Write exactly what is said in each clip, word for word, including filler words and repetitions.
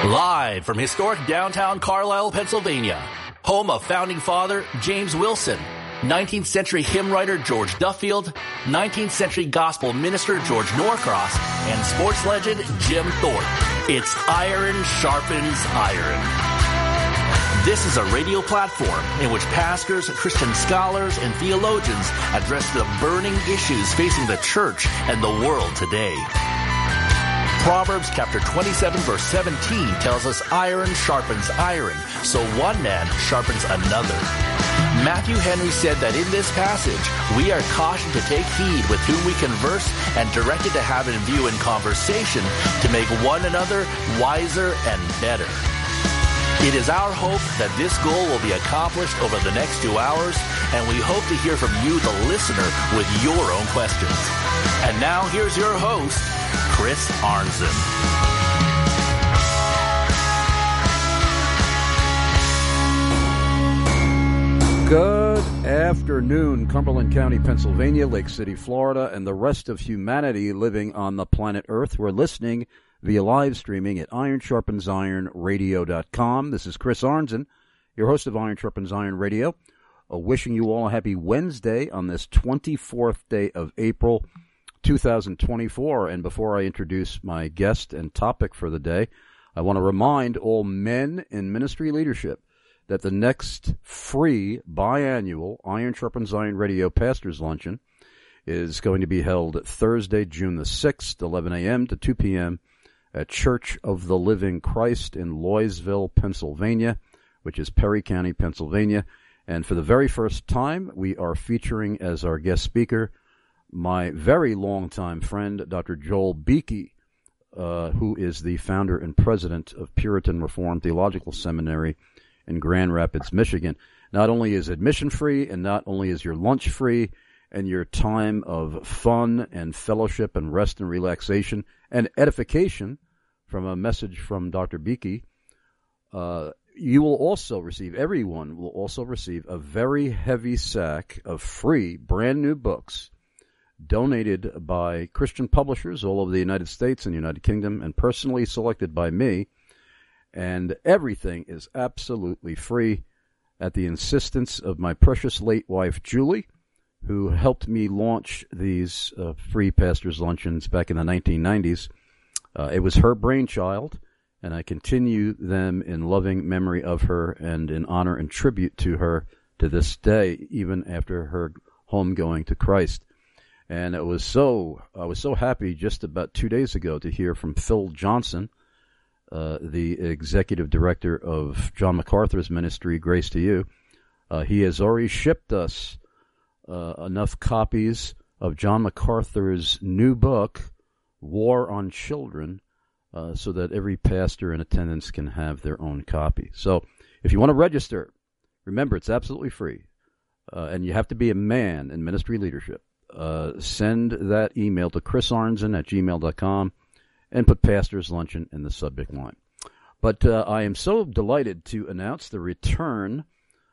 Live from historic downtown Carlisle, Pennsylvania, home of founding father James Wilson, nineteenth century hymn writer George Duffield, nineteenth century gospel minister George Norcross, and sports legend Jim Thorpe. It's Iron Sharpens Iron. This is a radio platform in which pastors, Christian scholars, and theologians address the burning issues facing the church and the world today. Proverbs chapter twenty-seven verse seventeen tells us iron sharpens iron, so one man sharpens another. Matthew Henry said that in this passage, we are cautioned to take heed with whom we converse and directed to have in view in conversation to make one another wiser and better. It is our hope that this goal will be accomplished over the next two hours, and we hope to hear from you, the listener, with your own questions. And now here's your host, Chris Arnzen. Good afternoon, Cumberland County, Pennsylvania, Lake City, Florida, and the rest of humanity living on the planet Earth. We're listening via live streaming at iron sharpens iron radio dot com. This is Chris Arnzen, your host of Iron Sharpens Iron Radio, uh, wishing you all a happy Wednesday on this twenty-fourth day of April, two thousand twenty-four. And before I introduce my guest and topic for the day, I want to remind all men in ministry leadership that the next free biannual Iron Sharpens Iron Radio Pastors Luncheon is going to be held Thursday, June the sixth, eleven a.m. to two p.m. at Church of the Living Christ in Loysville, Pennsylvania, which is Perry County, Pennsylvania. And for the very first time, we are featuring as our guest speaker my very longtime friend, Doctor Joel Beeke, uh, who is the founder and president of Puritan Reformed Theological Seminary in Grand Rapids, Michigan. Not only is admission free, and not only is your lunch free, and your time of fun and fellowship and rest and relaxation and edification from a message from Doctor Beeke, uh, you will also receive, everyone will also receive a very heavy sack of free brand new books donated by Christian publishers all over the United States and United Kingdom and personally selected by me. And everything is absolutely free at the insistence of my precious late wife, Julie, who helped me launch these uh, free pastors' luncheons back in the nineteen nineties. Uh, it was her brainchild, and I continue them in loving memory of her and in honor and tribute to her to this day, even after her homegoing to Christ. And it was so I was so happy just about two days ago to hear from Phil Johnson, uh, the executive director of John MacArthur's ministry, Grace to You. Uh, he has already shipped us Uh, enough copies of John MacArthur's new book, War on Children, uh, so that every pastor in attendance can have their own copy. So if you want to register, remember it's absolutely free, uh, and you have to be a man in ministry leadership. Uh, send that email to chrisarnzen at gmail dot com and put Pastor's Luncheon in the subject line. But uh, I am so delighted to announce the return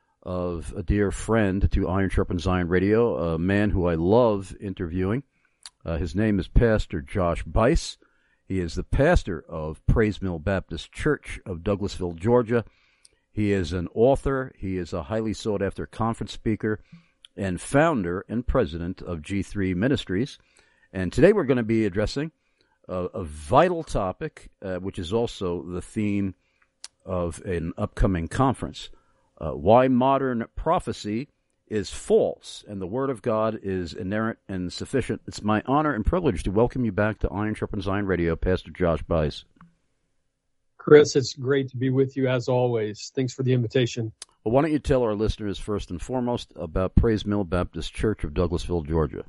of a dear friend to Iron Sharpens Iron Radio, a man who I love interviewing. Uh, his name is Pastor Josh Buice. He is the pastor of Praise Mill Baptist Church of Douglasville, Georgia. He is an author. He is a highly sought-after conference speaker and founder and president of G three Ministries. And today we're going to be addressing a, a vital topic, uh, which is also the theme of an upcoming conference. Uh, why modern prophecy is false and the Word of God is inerrant and sufficient. It's my honor and privilege to welcome you back to Iron Sharpens Iron Radio, Pastor Josh Buice. Chris, it's great to be with you as always. Thanks for the invitation. Well, why don't you tell our listeners first and foremost about Praise Mill Baptist Church of Douglasville, Georgia?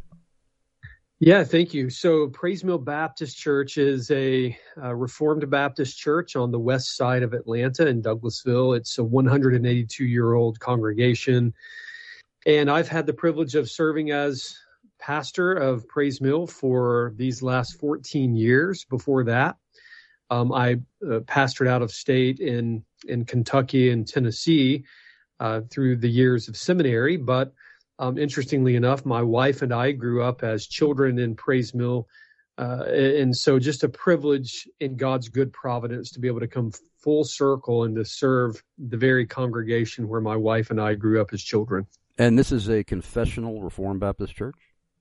Yeah, thank you. So Praise Mill Baptist Church is a, a Reformed Baptist church on the west side of Atlanta in Douglasville. It's a one hundred eighty-two-year-old congregation. And I've had the privilege of serving as pastor of Praise Mill for these last fourteen years. Before that, um, I uh, pastored out of state in, in Kentucky and Tennessee uh, through the years of seminary. But Um, interestingly enough, my wife and I grew up as children in Praise Mill Uh, and so just a privilege in God's good providence to be able to come full circle and to serve the very congregation where my wife and I grew up as children. And this is a confessional Reformed Baptist church?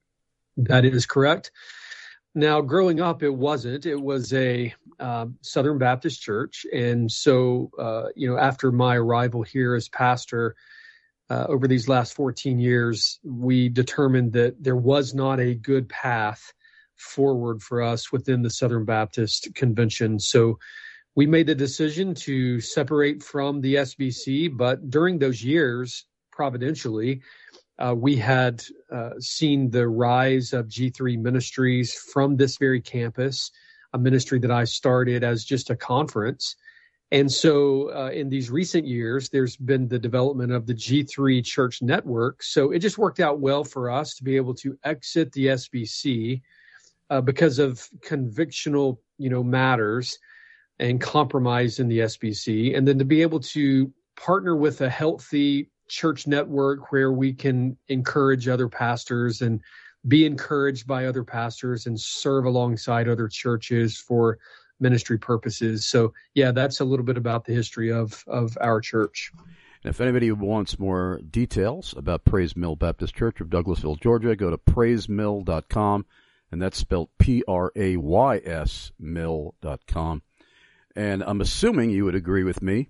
That is correct. Now, growing up, it wasn't. It was a um, Southern Baptist church. And so, uh, you know, after my arrival here as pastor, uh, over these last fourteen years, we determined that there was not a good path forward for us within the Southern Baptist Convention. So we made the decision to separate from the S B C, but during those years, providentially, uh, we had uh, seen the rise of G three Ministries from this very campus, a ministry that I started as just a conference. And so uh, in these recent years, there's been the development of the G three Church Network. So it just worked out well for us to be able to exit the S B C Uh, because of convictional, you know, matters and compromise in the S B C, and then to be able to partner with a healthy church network where we can encourage other pastors and be encouraged by other pastors and serve alongside other churches for ministry purposes. So, yeah, that's a little bit about the history of of our church. And if anybody wants more details about Praise Mill Baptist Church of Douglasville, Georgia, go to praise mill dot com. And that's spelled P R A Y S mill dot com. And I'm assuming you would agree with me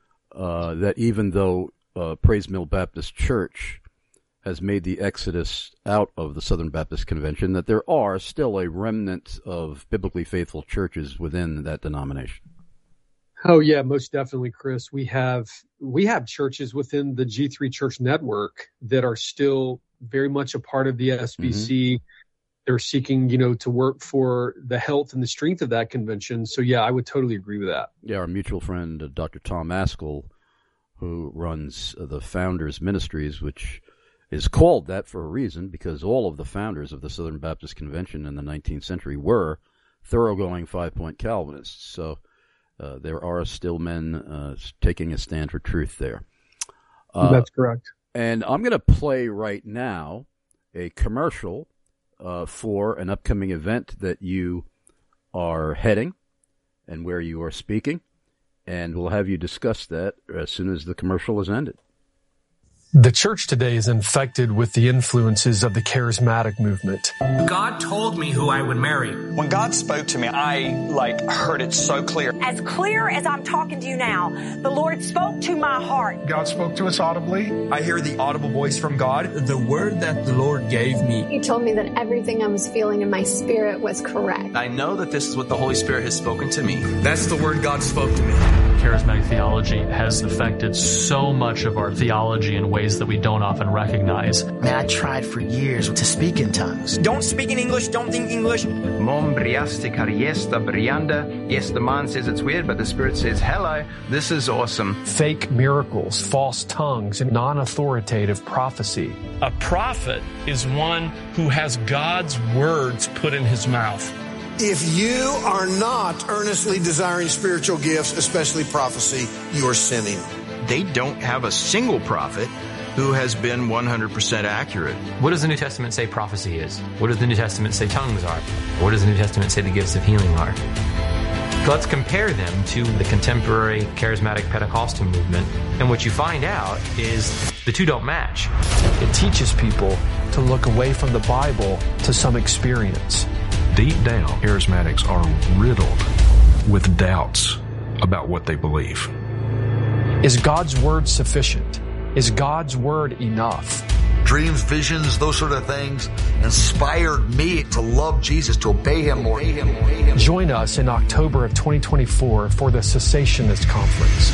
uh, that even though uh, Praise Mill Baptist Church has made the exodus out of the Southern Baptist Convention, that there are still a remnant of biblically faithful churches within that denomination. Oh, yeah, most definitely, Chris. We have we have churches within the G three Church Network that are still very much a part of the S B C. Mm-hmm. They're seeking, you know, to work for the health and the strength of that convention. So, yeah, I would totally agree with that. Yeah, our mutual friend, uh, Doctor Tom Askell, who runs uh, the Founders Ministries, which is called that for a reason, because all of the founders of the Southern Baptist Convention in the nineteenth century were thoroughgoing five-point Calvinists. So uh, there are still men uh, taking a stand for truth there. Uh, That's correct. And I'm going to play right now a commercial Uh, for an upcoming event that you are heading and where you are speaking, and we'll have you discuss that as soon as the commercial is ended. The church today is infected with the influences of the charismatic movement. God told me who I would marry. When God spoke to me, I, like, heard it so clear. As clear as I'm talking to you now, the Lord spoke to my heart. God spoke to us audibly. I hear the audible voice from God. The word that the Lord gave me. He told me that everything I was feeling in my spirit was correct. I know that this is what the Holy Spirit has spoken to me. That's the word God spoke to me. Charismatic theology has affected so much of our theology in ways that we don't often recognize. Man, I tried for years to speak in tongues. Don't speak in English, don't think English. Mom briaste cariesta brianda. Yes, the mind says it's weird, but the Spirit says, hello, this is awesome. Fake miracles, false tongues, and non-authoritative prophecy. A prophet is one who has God's words put in his mouth. If you are not earnestly desiring spiritual gifts, especially prophecy, you are sinning. They don't have a single prophet who has been one hundred percent accurate. What does the New Testament say prophecy is? What does the New Testament say tongues are? What does the New Testament say the gifts of healing are? Let's compare them to the contemporary charismatic Pentecostal movement, and what you find out is the two don't match. It teaches people to look away from the Bible to some experience. Deep down, charismatics are riddled with doubts about what they believe. Is God's word sufficient? Is God's word enough? Dreams, visions, those sort of things inspired me to love Jesus, to obey him more. Join us in October of twenty twenty-four for the Cessationist Conference.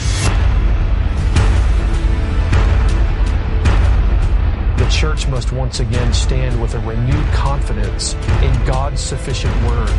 The church must once again stand with a renewed confidence in God's sufficient word.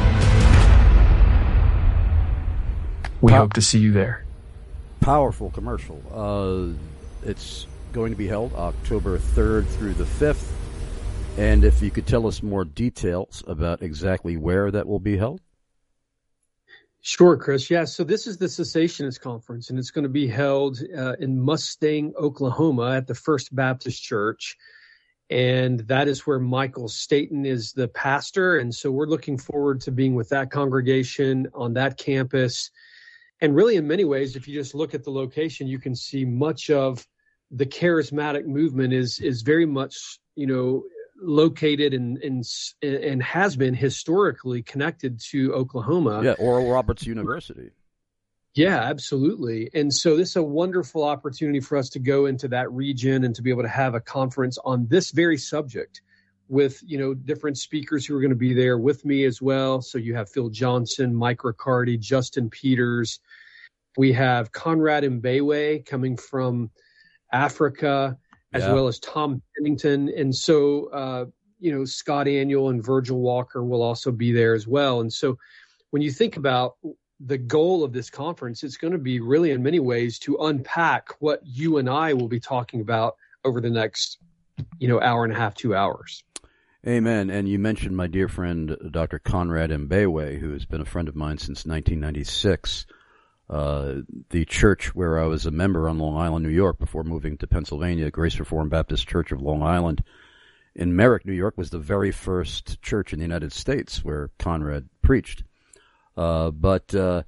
We Pow- hope to see you there. Powerful commercial. Uh, it's going to be held October third through the fifth. And if you could tell us more details about exactly where that will be held. Sure, Chris. Yeah, so this is the Cessationist Conference, and it's going to be held uh, in Mustang, Oklahoma at the First Baptist Church. And that is where Michael Staten is the pastor. And so we're looking forward to being with that congregation on that campus. And really, in many ways, if you just look at the location, you can see much of the charismatic movement is is very much, you know, located and and and has been historically connected to Oklahoma. Yeah, Oral Roberts University. Yeah, absolutely. And so this is a wonderful opportunity for us to go into that region and to be able to have a conference on this very subject with, you know, different speakers who are going to be there with me as well. So you have Phil Johnson, Mike Riccardi, Justin Peters. We have Conrad Mbewe coming from Africa, as yeah. well as Tom Pennington. And so, uh, you know, Scott Aniol and Virgil Walker will also be there as well. And so when you think about the goal of this conference, it's going to be really in many ways to unpack what you and I will be talking about over the next, you know, hour and a half, two hours. Amen. And you mentioned my dear friend, Doctor Conrad Mbewe, who has been a friend of mine since nineteen ninety-six. Uh, the church where I was a member on Long Island, New York, before moving to Pennsylvania, Grace Reformed Baptist Church of Long Island in Merrick, New York, was the very first church in the United States where Conrad preached. Uh, but uh,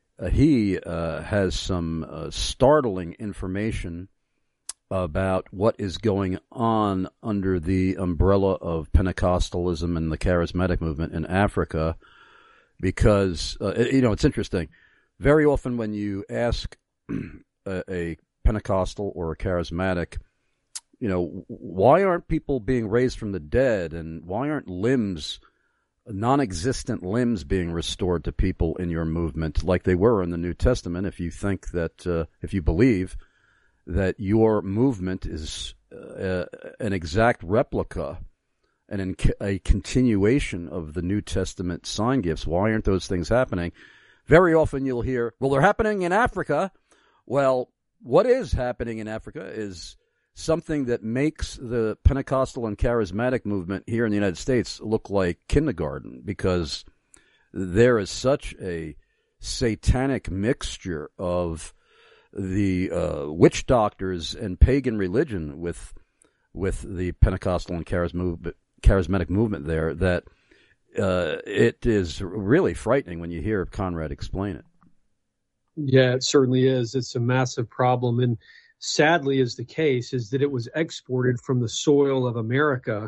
he uh, has some uh, startling information about what is going on under the umbrella of Pentecostalism and the charismatic movement in Africa, because, uh, you know, it's interesting. Very often when you ask a, a Pentecostal or a charismatic, you know, why aren't people being raised from the dead, and why aren't limbs, non-existent limbs being restored to people in your movement like they were in the New Testament, if you think that, uh, if you believe that your movement is uh, an exact replica and a continuation of the New Testament sign gifts, why aren't those things happening? Very often you'll hear, well, they're happening in Africa. Well, what is happening in Africa is something that makes the Pentecostal and charismatic movement here in the United States look like kindergarten, because there is such a satanic mixture of the uh, witch doctors and pagan religion with with the Pentecostal and charismatic movement there that uh, it is really frightening when you hear Conrad explain it. Yeah, it certainly is. It's a massive problem. And sadly is the case is that it was exported from the soil of America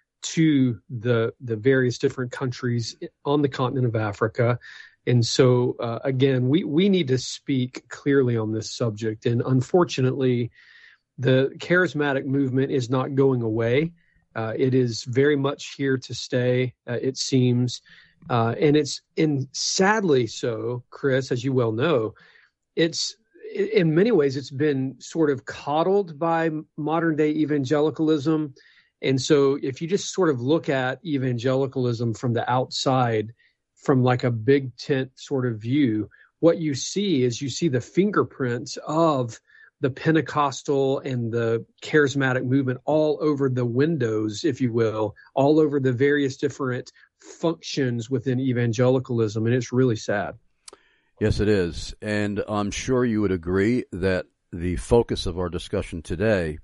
to the the various different countries on the continent of Africa. And so, uh, again, we, we need to speak clearly on this subject. And unfortunately, the charismatic movement is not going away. Uh, it is very much here to stay, uh, it seems. Uh, and it's, and sadly so, Chris, as you well know, it's, in many ways, it's been sort of coddled by modern day evangelicalism. And so if you just sort of look at evangelicalism from the outside, from like a big tent sort of view, what you see is you see the fingerprints of the Pentecostal and the charismatic movement all over the windows, if you will, all over the various different functions within evangelicalism. And it's really sad. Yes, it is. And I'm sure you would agree that the focus of our discussion today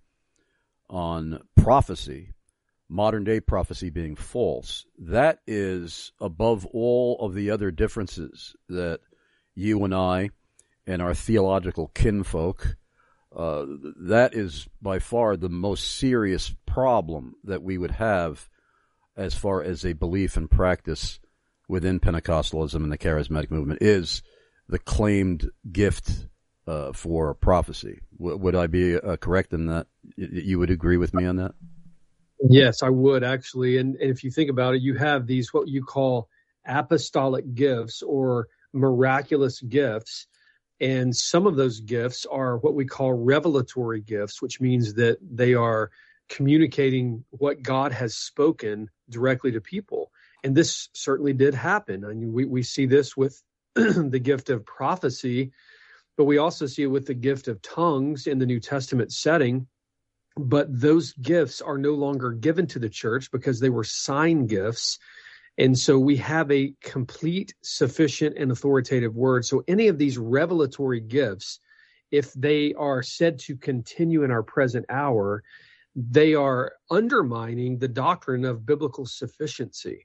on prophecy, modern day prophecy being false, that is above all of the other differences that you and I and our theological kinfolk, uh, that is by far the most serious problem that we would have as far as a belief and practice within Pentecostalism and the charismatic movement is the claimed gift uh, for prophecy. W- would I be uh, correct in that? Y- you would agree with me on that? Yes, I would actually. And, and if you think about it, you have these, what you call apostolic gifts or miraculous gifts. And some of those gifts are what we call revelatory gifts, which means that they are communicating what God has spoken directly to people. And this certainly did happen. I mean, we, we see this with the gift of prophecy, but we also see it with the gift of tongues in the New Testament setting. But those gifts are no longer given to the church because they were sign gifts. And so we have a complete, sufficient, and authoritative word. So any of these revelatory gifts, if they are said to continue in our present hour, they are undermining the doctrine of biblical sufficiency.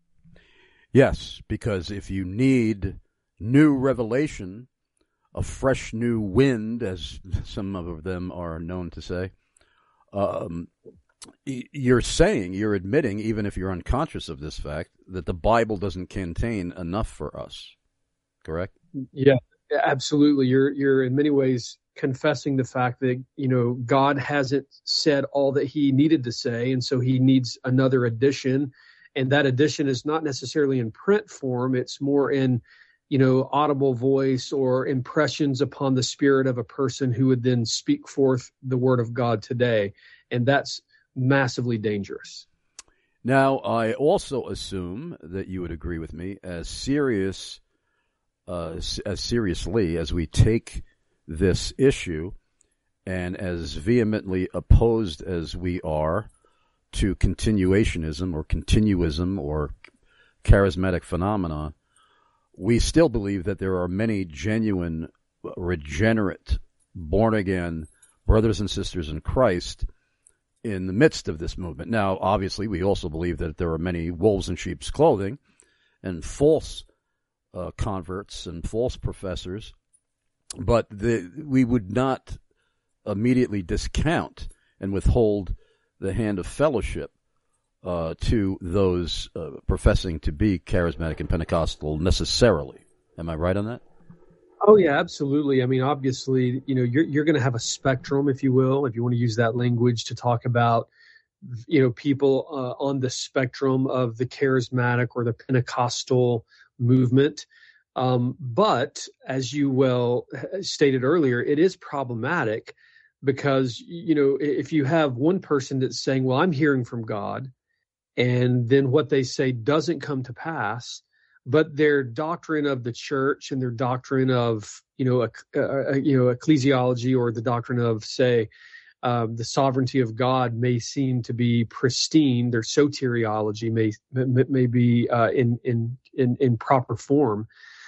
Yes, because if you need new revelation, a fresh new wind, as some of them are known to say, um, you're saying, you're admitting, even if you're unconscious of this fact, that the Bible doesn't contain enough for us. Correct? Yeah, absolutely. You're you're in many ways confessing the fact that, you know, God hasn't said all that he needed to say, and so he needs another edition. And that edition is not necessarily in print form. It's more in, you know, audible voice or impressions upon the spirit of a person who would then speak forth the word of God today. And that's massively dangerous. Now, I also assume that you would agree with me, as serious, uh, as seriously as we take this issue, and as vehemently opposed as we are to continuationism or continuism or charismatic phenomena, we still believe that there are many genuine, regenerate, born-again brothers and sisters in Christ in the midst of this movement. Now, obviously, we also believe that there are many wolves in sheep's clothing and false uh, converts and false professors, but the, we would not immediately discount and withhold the hand of fellowship uh, to those uh, professing to be charismatic and Pentecostal necessarily. Am I right on that? Oh, yeah, absolutely. I mean, obviously, you know, you're you're going to have a spectrum, if you will, if you want to use that language to talk about, you know, people uh, on the spectrum of the charismatic or the Pentecostal movement. Um, but as you well stated earlier, it is problematic because, you know, if you have one person that's saying, well, I'm hearing from God, and then what they say doesn't come to pass, but their doctrine of the church and their doctrine of, you know, a, a, you know, ecclesiology, or the doctrine of, say, um, the sovereignty of God may seem to be pristine. Their soteriology may may be uh, in, in in in proper form,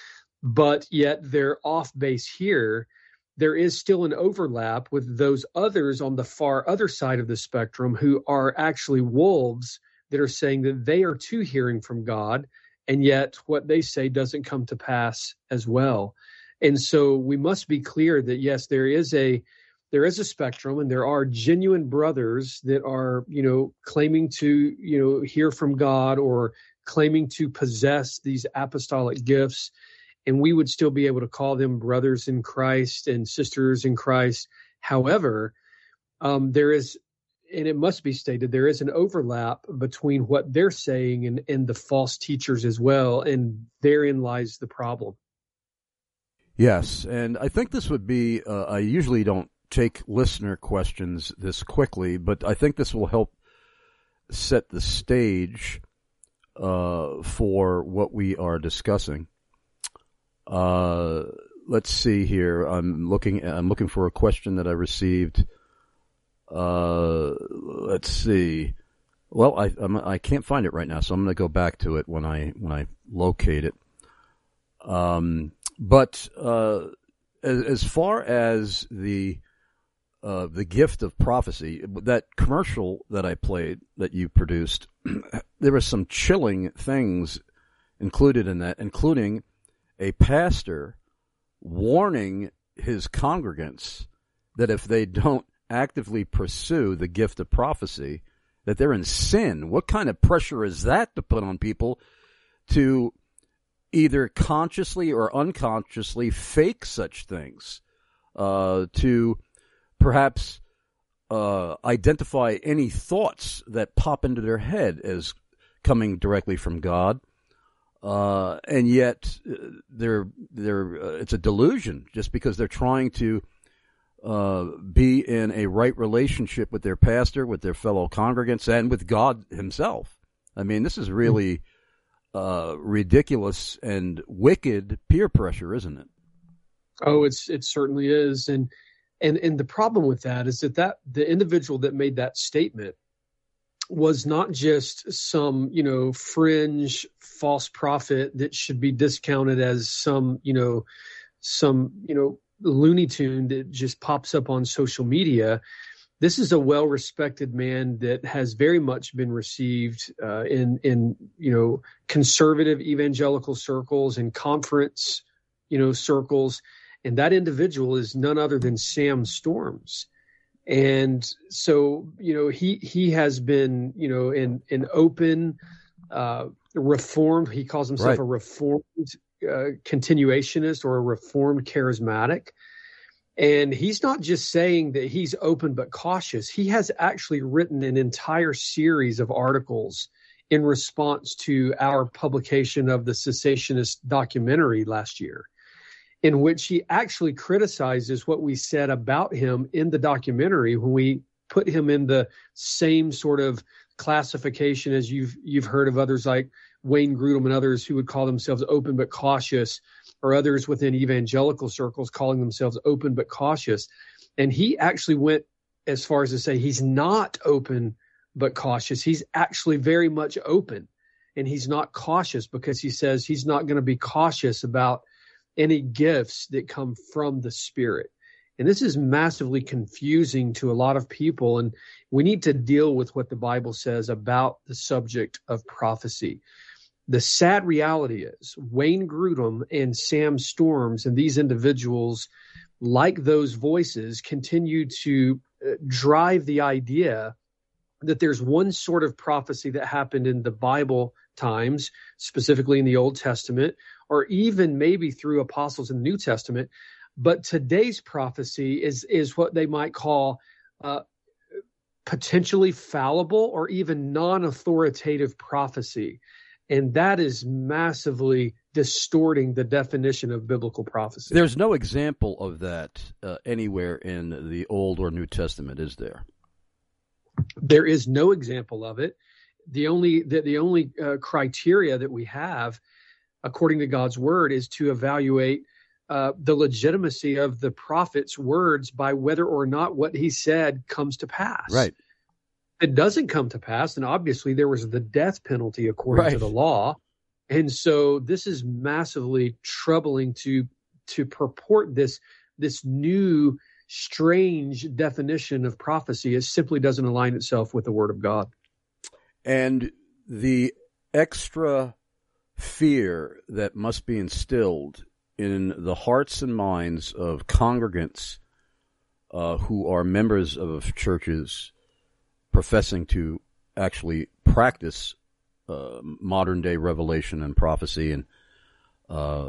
but yet they're off base here. There is still an overlap with those others on the far other side of the spectrum who are actually wolves that are saying that they are too hearing from God, and yet what they say doesn't come to pass as well. And so we must be clear that, yes, there is a there is a spectrum, and there are genuine brothers that are, you know, claiming to, you know, hear from God or claiming to possess these apostolic gifts. And we would still be able to call them brothers in Christ and sisters in Christ. However, um, there is, and it must be stated, there is an overlap between what they're saying and, and the false teachers as well, and therein lies the problem. Yes, and I think this would be, uh, I usually don't take listener questions this quickly, but I think this will help set the stage uh, for what we are discussing. Uh, let's see here. I'm looking, I'm looking for a question that I received. Uh, let's see. Well, I I'm, I can't find it right now, so I'm going to go back to it when I when I locate it. Um, but uh, as, as far as the uh, the gift of prophecy, that commercial that I played that you produced, there were some chilling things included in that, including a pastor warning his congregants that if they don't actively pursue the gift of prophecy, that they're in sin. What kind of pressure is that to put on people to either consciously or unconsciously fake such things, uh, to perhaps uh, identify any thoughts that pop into their head as coming directly from God? Uh, and yet uh, they're, they're, uh, it's a delusion just because they're trying to uh, be in a right relationship with their pastor, with their fellow congregants, and with God himself. I mean, this is really uh, ridiculous and wicked peer pressure, isn't it? Oh, it's it certainly is. And, and, and the problem with that is that, that the individual that made that statement was not just some, you know, fringe false prophet that should be discounted as some, you know, some, you know, Looney Tune that just pops up on social media. this is a well-respected man that has very much been received uh, in, in, you know, conservative evangelical circles and conference, you know, circles. And that individual is none other than Sam Storms. And so, you know, he, he has been, you know, in, in open, uh, reformed, he calls himself right. a reformed uh, continuationist or a reformed charismatic. And he's not just saying that he's open but cautious. He has actually written an entire series of articles in response to our publication of the cessationist documentary last year, in which he actually criticizes what we said about him in the documentary when we put him in the same sort of classification as you've you've heard of others like Wayne Grudem and others who would call themselves open but cautious, or others within evangelical circles calling themselves open but cautious. And he actually went as far as to say he's not open but cautious. He's actually very much open, and he's not cautious because he says he's not going to be cautious about any gifts that come from the Spirit. And this is massively confusing to a lot of people, and we need to deal with what the Bible says about the subject of prophecy. The sad reality is Wayne Grudem and Sam Storms and these individuals, like those voices, continue to drive the idea that there's one sort of prophecy that happened in the Bible times, specifically in the Old Testament, or even maybe through apostles in the New Testament. But today's prophecy is, is what they might call uh, potentially fallible or even non-authoritative prophecy. And that is massively distorting the definition of biblical prophecy. There's no example of that uh, anywhere in the Old or New Testament, is there? There is no example of it. The only the, the only uh, criteria that we have, according to God's word, is to evaluate uh, the legitimacy of the prophet's words by whether or not what he said comes to pass. Right. It doesn't come to pass, and obviously there was the death penalty according right. to the law. And so this is massively troubling to to purport this this new strange definition of prophecy. It simply doesn't align itself with the Word of God. And the extra fear that must be instilled in the hearts and minds of congregants uh, who are members of churches professing to actually practice uh, modern-day revelation and prophecy, and uh,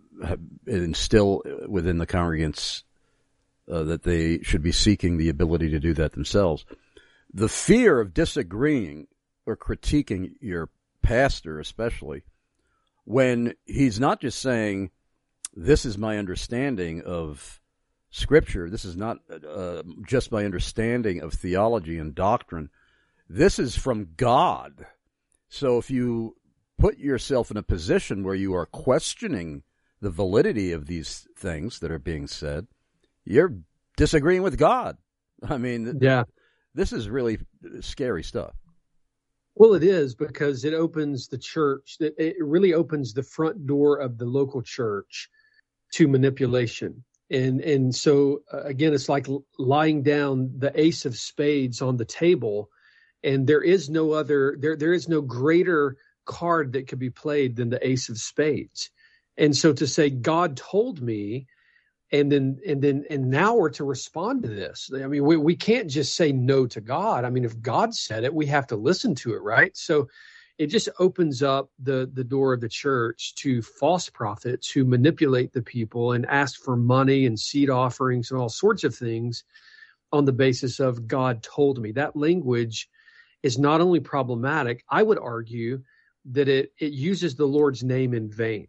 instill within the congregants uh, that they should be seeking the ability to do that themselves. The fear of disagreeing or critiquing your pastor, especially, when he's not just saying, this is my understanding of Scripture, this is not uh, just my understanding of theology and doctrine, this is from God. So if you put yourself in a position where you are questioning the validity of these things that are being said, you're disagreeing with God. I mean, yeah, this is really scary stuff. Well, it is, because it opens the church, it really opens the front door of the local church to manipulation. And and so, uh, again, it's like lying down the ace of spades on the table, and there is no other, there there is no greater card that could be played than the ace of spades. And so to say, God told me, and then and then and now we're to respond to this. I mean, we, we can't just say no to God. I mean, if God said it, we have to listen to it, right? So it just opens up the, the door of the church to false prophets who manipulate the people and ask for money and seed offerings and all sorts of things on the basis of God told me. That language is not only problematic, I would argue that it, it uses the Lord's name in vain.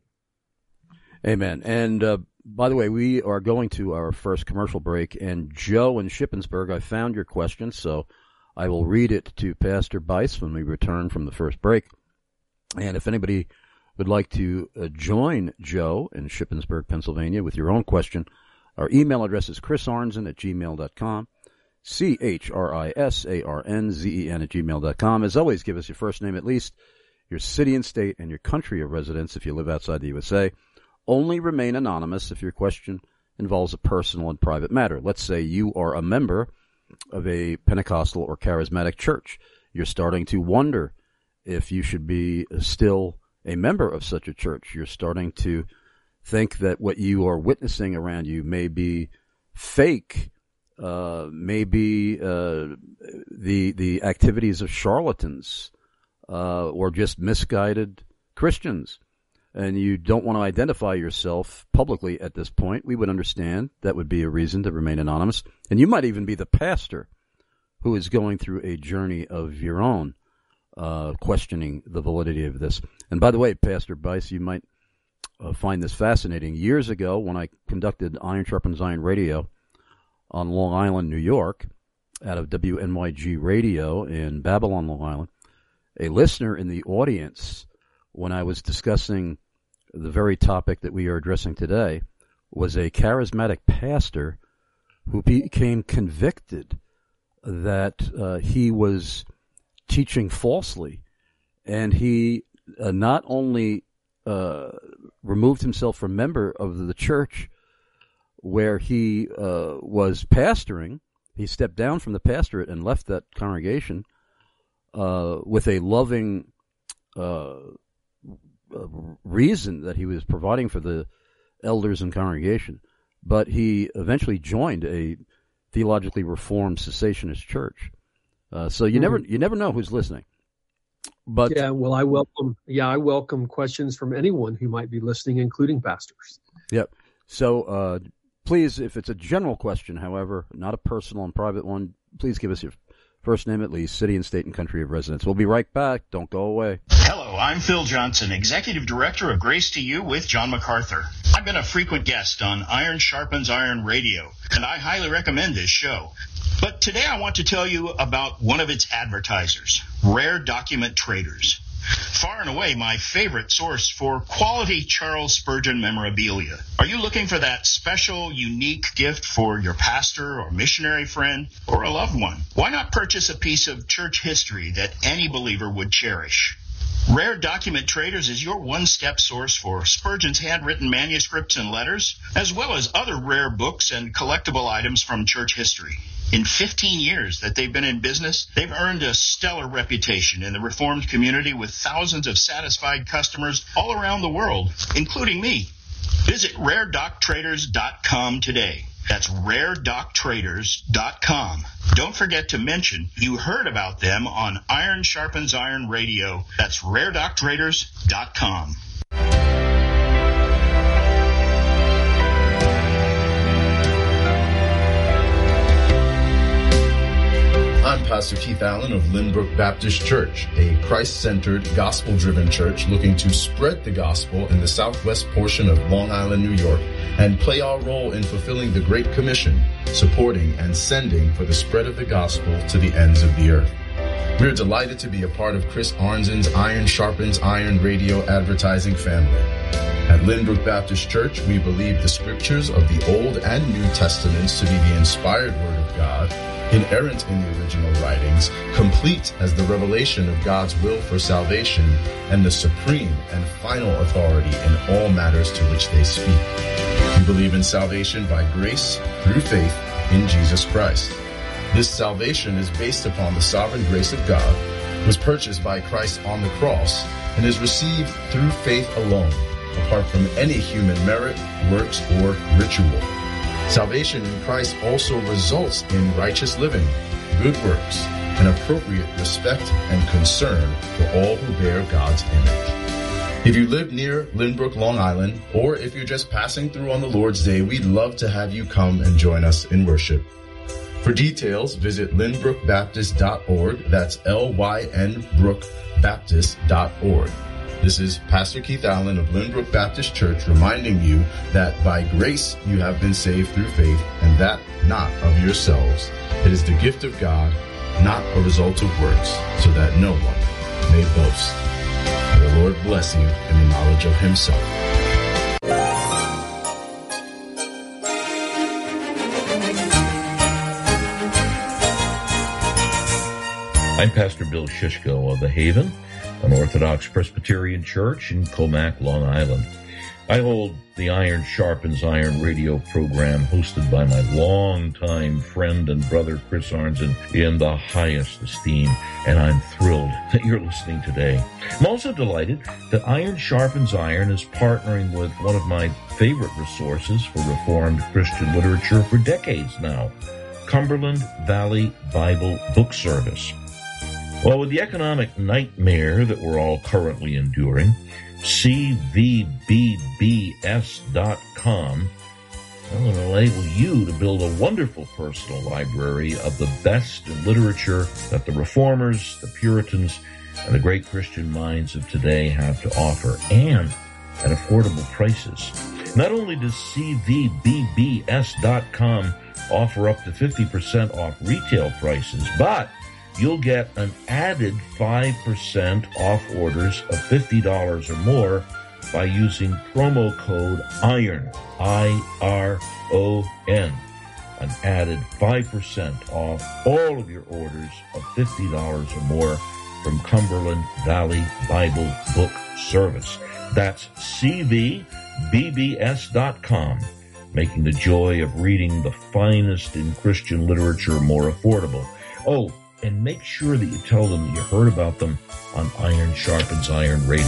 Amen. And uh, by the way, we are going to our first commercial break, and Joe in Shippensburg, I found your question, so I will read it to Pastor Bice when we return from the first break. And if anybody would like to uh, join Joe in Shippensburg, Pennsylvania with your own question, our email address is chris arnzen at gmail dot com, C H R I S A R N Z E N at gmail dot com. As always, give us your first name at least, your city and state, and your country of residence if you live outside the U S A. Only remain anonymous if your question involves a personal and private matter. Let's say you are a member of a Pentecostal or charismatic church. You're starting to wonder if you should be still a member of such a church. You're starting to think that what you are witnessing around you may be fake, uh, may be uh, the the activities of charlatans, uh, or just misguided Christians. And you don't want to identify yourself publicly at this point. We would understand that would be a reason to remain anonymous. And you might even be the pastor who is going through a journey of your own, uh, questioning the validity of this. And by the way, Pastor Bice, you might uh, find this fascinating. Years ago, when I conducted Iron Sharpens Iron Radio on Long Island, New York, out of W N Y G Radio in Babylon, Long Island, a listener in the audience, when I was discussing the very topic that we are addressing today, was a charismatic pastor who became convicted that uh, he was teaching falsely, and he uh, not only uh, removed himself from member of the church where he uh, was pastoring, he stepped down from the pastorate and left that congregation uh, with a loving uh reason that he was providing for the elders and congregation, but he eventually joined a theologically reformed cessationist church. Uh, so you mm-hmm. never you never know who's listening. But yeah, well, I welcome yeah I welcome questions from anyone who might be listening, including pastors. Yep. So uh, please, if it's a general question, however, not a personal and private one, please give us your first name at least, city and state and country of residence. We'll be right back. Don't go away. Hello, I'm Phil Johnson, Executive Director of Grace to You with John MacArthur. I've been a frequent guest on Iron Sharpens Iron Radio, and I highly recommend this show. But today I want to tell you about one of its advertisers, Rare Document Traders. Far and away my favorite source for quality Charles Spurgeon memorabilia. Are you looking for that special, unique gift for your pastor or missionary friend or a loved one? Why not purchase a piece of church history that any believer would cherish? Rare Document Traders is your one-step source for Spurgeon's handwritten manuscripts and letters, as well as other rare books and collectible items from church history. In fifteen years that they've been in business, they've earned a stellar reputation in the Reformed community with thousands of satisfied customers all around the world, including me. Visit rare doc traders dot com today. That's rare doc traders dot com. Don't forget to mention you heard about them on Iron Sharpens Iron Radio. That's rare doc traders dot com. I'm Pastor Keith Allen of Lynbrook Baptist Church, a Christ-centered, gospel-driven church looking to spread the gospel in the southwest portion of Long Island, New York, and play our role in fulfilling the Great Commission, supporting and sending for the spread of the gospel to the ends of the earth. We're delighted to be a part of Chris Arnzen's Iron Sharpens Iron radio advertising family. At Lynbrook Baptist Church, we believe the scriptures of the Old and New Testaments to be the inspired Word of God, inerrant in the original writings, complete as the revelation of God's will for salvation, and the supreme and final authority in all matters to which they speak. We believe in salvation by grace through faith in Jesus Christ. This salvation is based upon the sovereign grace of God, was purchased by Christ on the cross, and is received through faith alone, apart from any human merit, works, or ritual. Salvation in Christ also results in righteous living, good works, and appropriate respect and concern for all who bear God's image. If you live near Lynbrook, Long Island, or if you're just passing through on the Lord's Day, we'd love to have you come and join us in worship. For details, visit lynbrook baptist dot org. That's L Y N brook baptist dot org. This is Pastor Keith Allen of Lynbrook Baptist Church reminding you that by grace you have been saved through faith, and that not of yourselves. It is the gift of God, not a result of works, so that no one may boast. May the Lord bless you in the knowledge of Himself. I'm Pastor Bill Shishko of The Haven, an Orthodox Presbyterian church in Comac, Long Island. I hold the Iron Sharpens Iron radio program hosted by my longtime friend and brother Chris Arnzen in the highest esteem, and I'm thrilled that you're listening today. I'm also delighted that Iron Sharpens Iron is partnering with one of my favorite resources for Reformed Christian literature for decades now, Cumberland Valley Bible Book Service. Well, with the economic nightmare that we're all currently enduring, C V B B S dot com will enable you to build a wonderful personal library of the best in literature that the Reformers, the Puritans, and the great Christian minds of today have to offer, and at affordable prices. Not only does C V B B S dot com offer up to fifty percent off retail prices, but you'll get an added five percent off orders of fifty dollars or more by using promo code IRON, I R O N. An added five percent off all of your orders of fifty dollars or more from Cumberland Valley Bible Book Service. That's C V B B S dot com, making the joy of reading the finest in Christian literature more affordable. Oh, and make sure that you tell them that you heard about them on Iron Sharpens Iron Radio.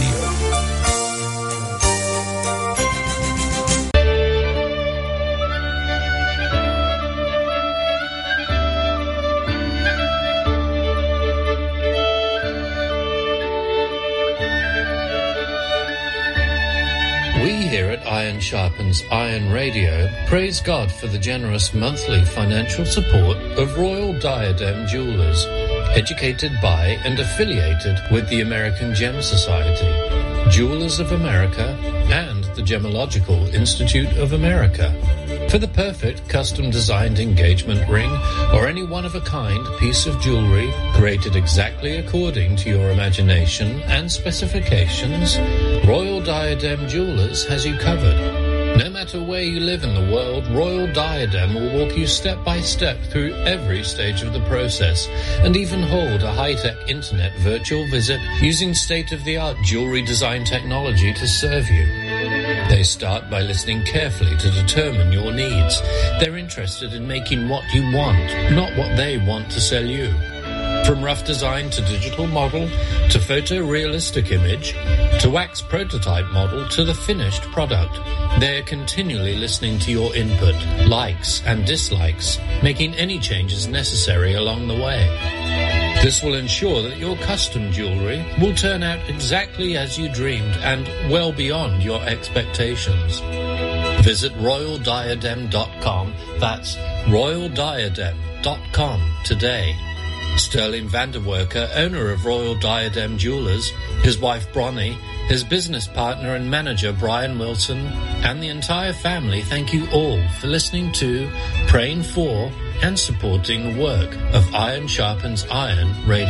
We here at Iron Sharpens Iron Radio praise God for the generous monthly financial support of Royal Diadem Jewelers, educated by and affiliated with the American Gem Society, Jewelers of America, and the Gemological Institute of America. For the perfect custom-designed engagement ring or any one-of-a-kind piece of jewelry created exactly according to your imagination and specifications, Royal Diadem Jewelers has you covered. No matter where you live in the world, Royal Diadem will walk you step by step through every stage of the process and even hold a high-tech internet virtual visit using state-of-the-art jewelry design technology to serve you. They start by listening carefully to determine your needs. They're interested in making what you want, not what they want to sell you. From rough design to digital model, to photorealistic image, to wax prototype model, to the finished product, they're continually listening to your input, likes and dislikes, making any changes necessary along the way. This will ensure that your custom jewelry will turn out exactly as you dreamed and well beyond your expectations. Visit royal diadem dot com. That's royal diadem dot com today. Sterling Vanderwerker, owner of Royal Diadem Jewelers, his wife Bronnie, his business partner and manager Brian Wilson, and the entire family thank you all for listening to, praying for, and supporting the work of Iron Sharpens Iron Radio.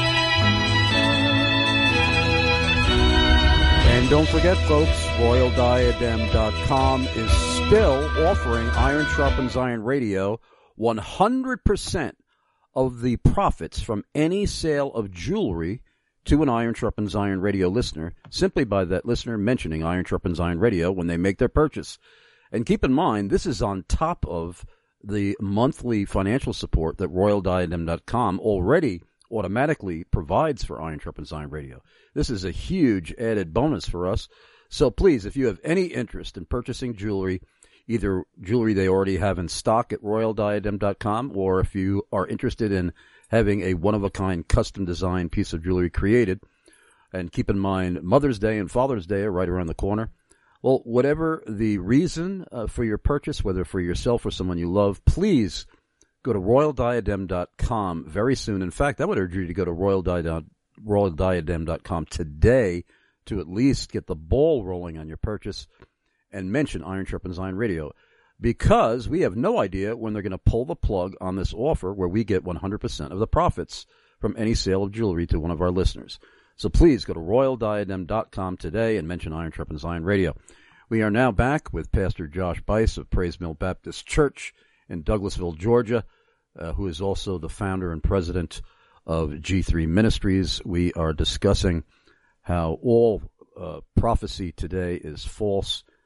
And don't forget, folks, royal diadem dot com is still offering Iron Sharpens Iron Radio one hundred percent of the profits from any sale of jewelry to an Iron Sharpens Iron Radio listener, simply by that listener mentioning Iron Sharpens Iron Radio when they make their purchase. And keep in mind, this is on top of the monthly financial support that royal diadem dot com already automatically provides for Iron Sharpens Iron Radio. This is a huge added bonus for us. So please, if you have any interest in purchasing jewelry, either jewelry they already have in stock at royal diadem dot com, or if you are interested in having a one-of-a-kind custom-designed piece of jewelry created, and keep in mind Mother's Day and Father's Day are right around the corner. Well, whatever the reason uh, for your purchase, whether for yourself or someone you love, please go to royal diadem dot com very soon. In fact, I would urge you to go to royal diadem dot com today to at least get the ball rolling on your purchase and mention Iron Sharpens Iron Radio, because we have no idea when they're going to pull the plug on this offer where we get one hundred percent of the profits from any sale of jewelry to one of our listeners. So please go to royal diadem dot com today and mention Iron Sharpens Iron Radio. We are now back with Pastor Josh Buice of Praise Mill Baptist Church in Douglasville, Georgia, uh, who is also the founder and president of G three Ministries. We are discussing how all uh, prophecy today is false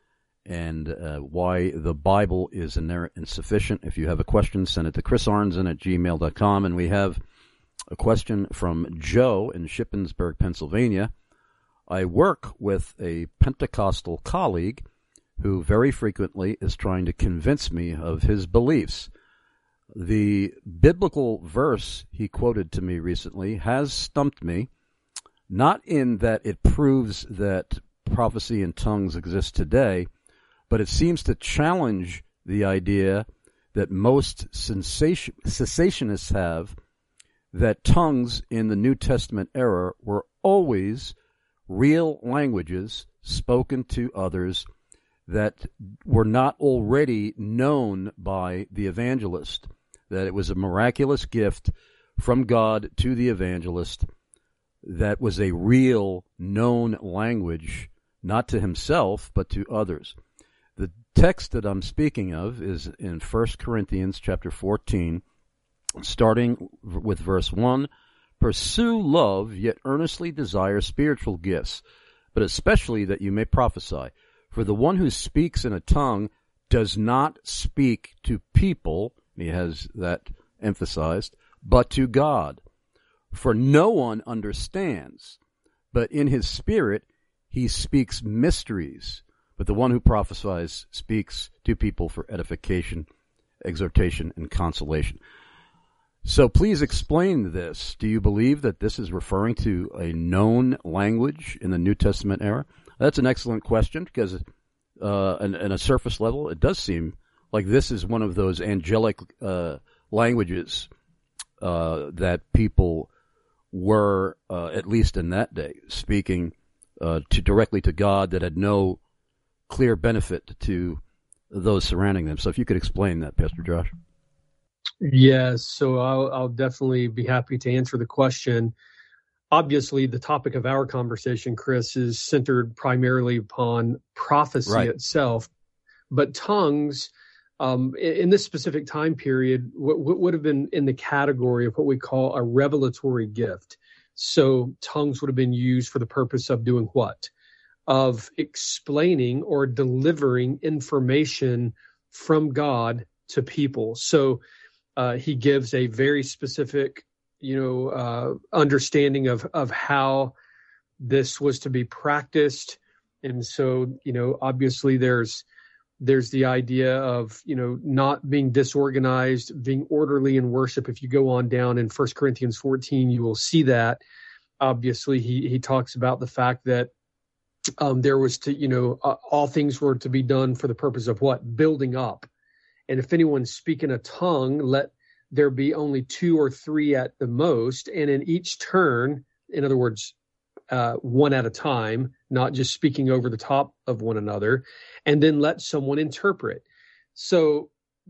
and uh, why the Bible is inerrant and sufficient. If you have a question, send it to chris arnzen at gmail dot com. And we have a question from Joe in Shippensburg, Pennsylvania. I work with a Pentecostal colleague who very frequently is trying to convince me of his beliefs. The biblical verse he quoted to me recently has stumped me, not in that it proves that prophecy in tongues exists today, but it seems to challenge the idea that most cessation, cessationists have, that tongues in the New Testament era were always real languages spoken to others that were not already known by the evangelist, that it was a miraculous gift from God to the evangelist that was a real known language, not to himself, but to others. The text that I'm speaking of is in First Corinthians chapter fourteen, starting with verse one. Pursue love, yet earnestly desire spiritual gifts, but especially that you may prophesy. For the one who speaks in a tongue does not speak to people, he has that emphasized, but to God. For no one understands, but in his spirit he speaks mysteries. But the one who prophesies speaks to people for edification, exhortation, and consolation. So please explain this. Do you believe that this is referring to a known language in the New Testament era? That's an excellent question, because uh, on, on a surface level, it does seem like this is one of those angelic uh, languages uh, that people were, uh, at least in that day, speaking uh, to directly to God that had no clear benefit to those surrounding them. So if you could explain that, Pastor Josh. Yes, so I'll, I'll definitely be happy to answer the question. Obviously, the topic of our conversation, Chris, is centered primarily upon prophecy right. itself, but tongues, um, in, in this specific time period, w- w- would have been in the category of what we call a revelatory gift. So tongues would have been used for the purpose of doing what? Of explaining or delivering information from God to people. So uh, he gives a very specific, you know, uh, understanding of, of how this was to be practiced. And so, you know, obviously there's, there's the idea of, you know, not being disorganized, being orderly in worship. If you go on down in First Corinthians fourteen, you will see that. Obviously, he, he talks about the fact that um, there was to, you know, uh, all things were to be done for the purpose of what? Building up. And if anyone speak in a tongue, let there be only two or three at the most. And in each turn, in other words, uh, one at a time, not just speaking over the top of one another, and then let someone interpret. So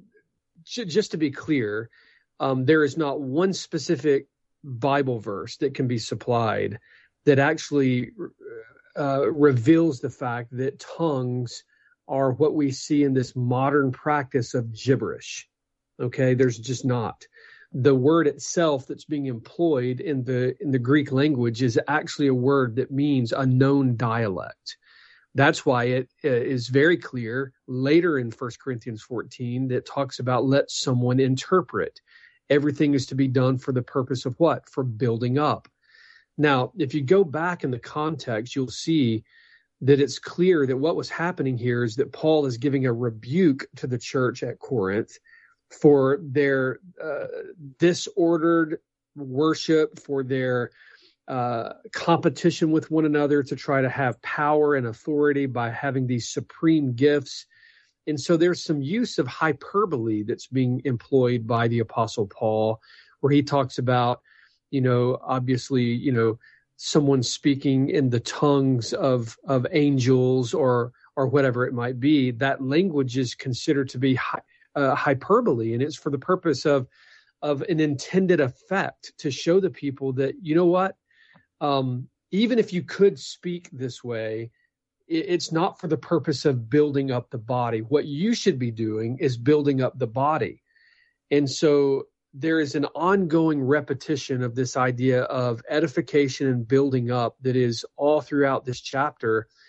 j- just to be clear, um, there is not one specific Bible verse that can be supplied that actually uh, reveals the fact that tongues are what we see in this modern practice of gibberish. Okay, there's just not. The word itself that's being employed in the in the Greek language is actually a word that means a known dialect. That's why it uh, is very clear later in First Corinthians fourteen that talks about let someone interpret. Everything is to be done for the purpose of what? For building up. Now, if you go back in the context, you'll see that it's clear that what was happening here is that Paul is giving a rebuke to the church at Corinth for their uh, disordered worship, for their uh, competition with one another to try to have power and authority by having these supreme gifts. And so there's some use of hyperbole that's being employed by the Apostle Paul, where he talks about, you know, obviously, you know, someone speaking in the tongues of of angels or or whatever it might be. That language is considered to be hi, uh, hyperbole, and it's for the purpose of of an intended effect to show the people that, you know what, um, even if you could speak this way, it, it's not for the purpose of building up the body. What you should be doing is building up the body. And so there is an ongoing repetition of this idea of edification and building up that is all throughout this chapter.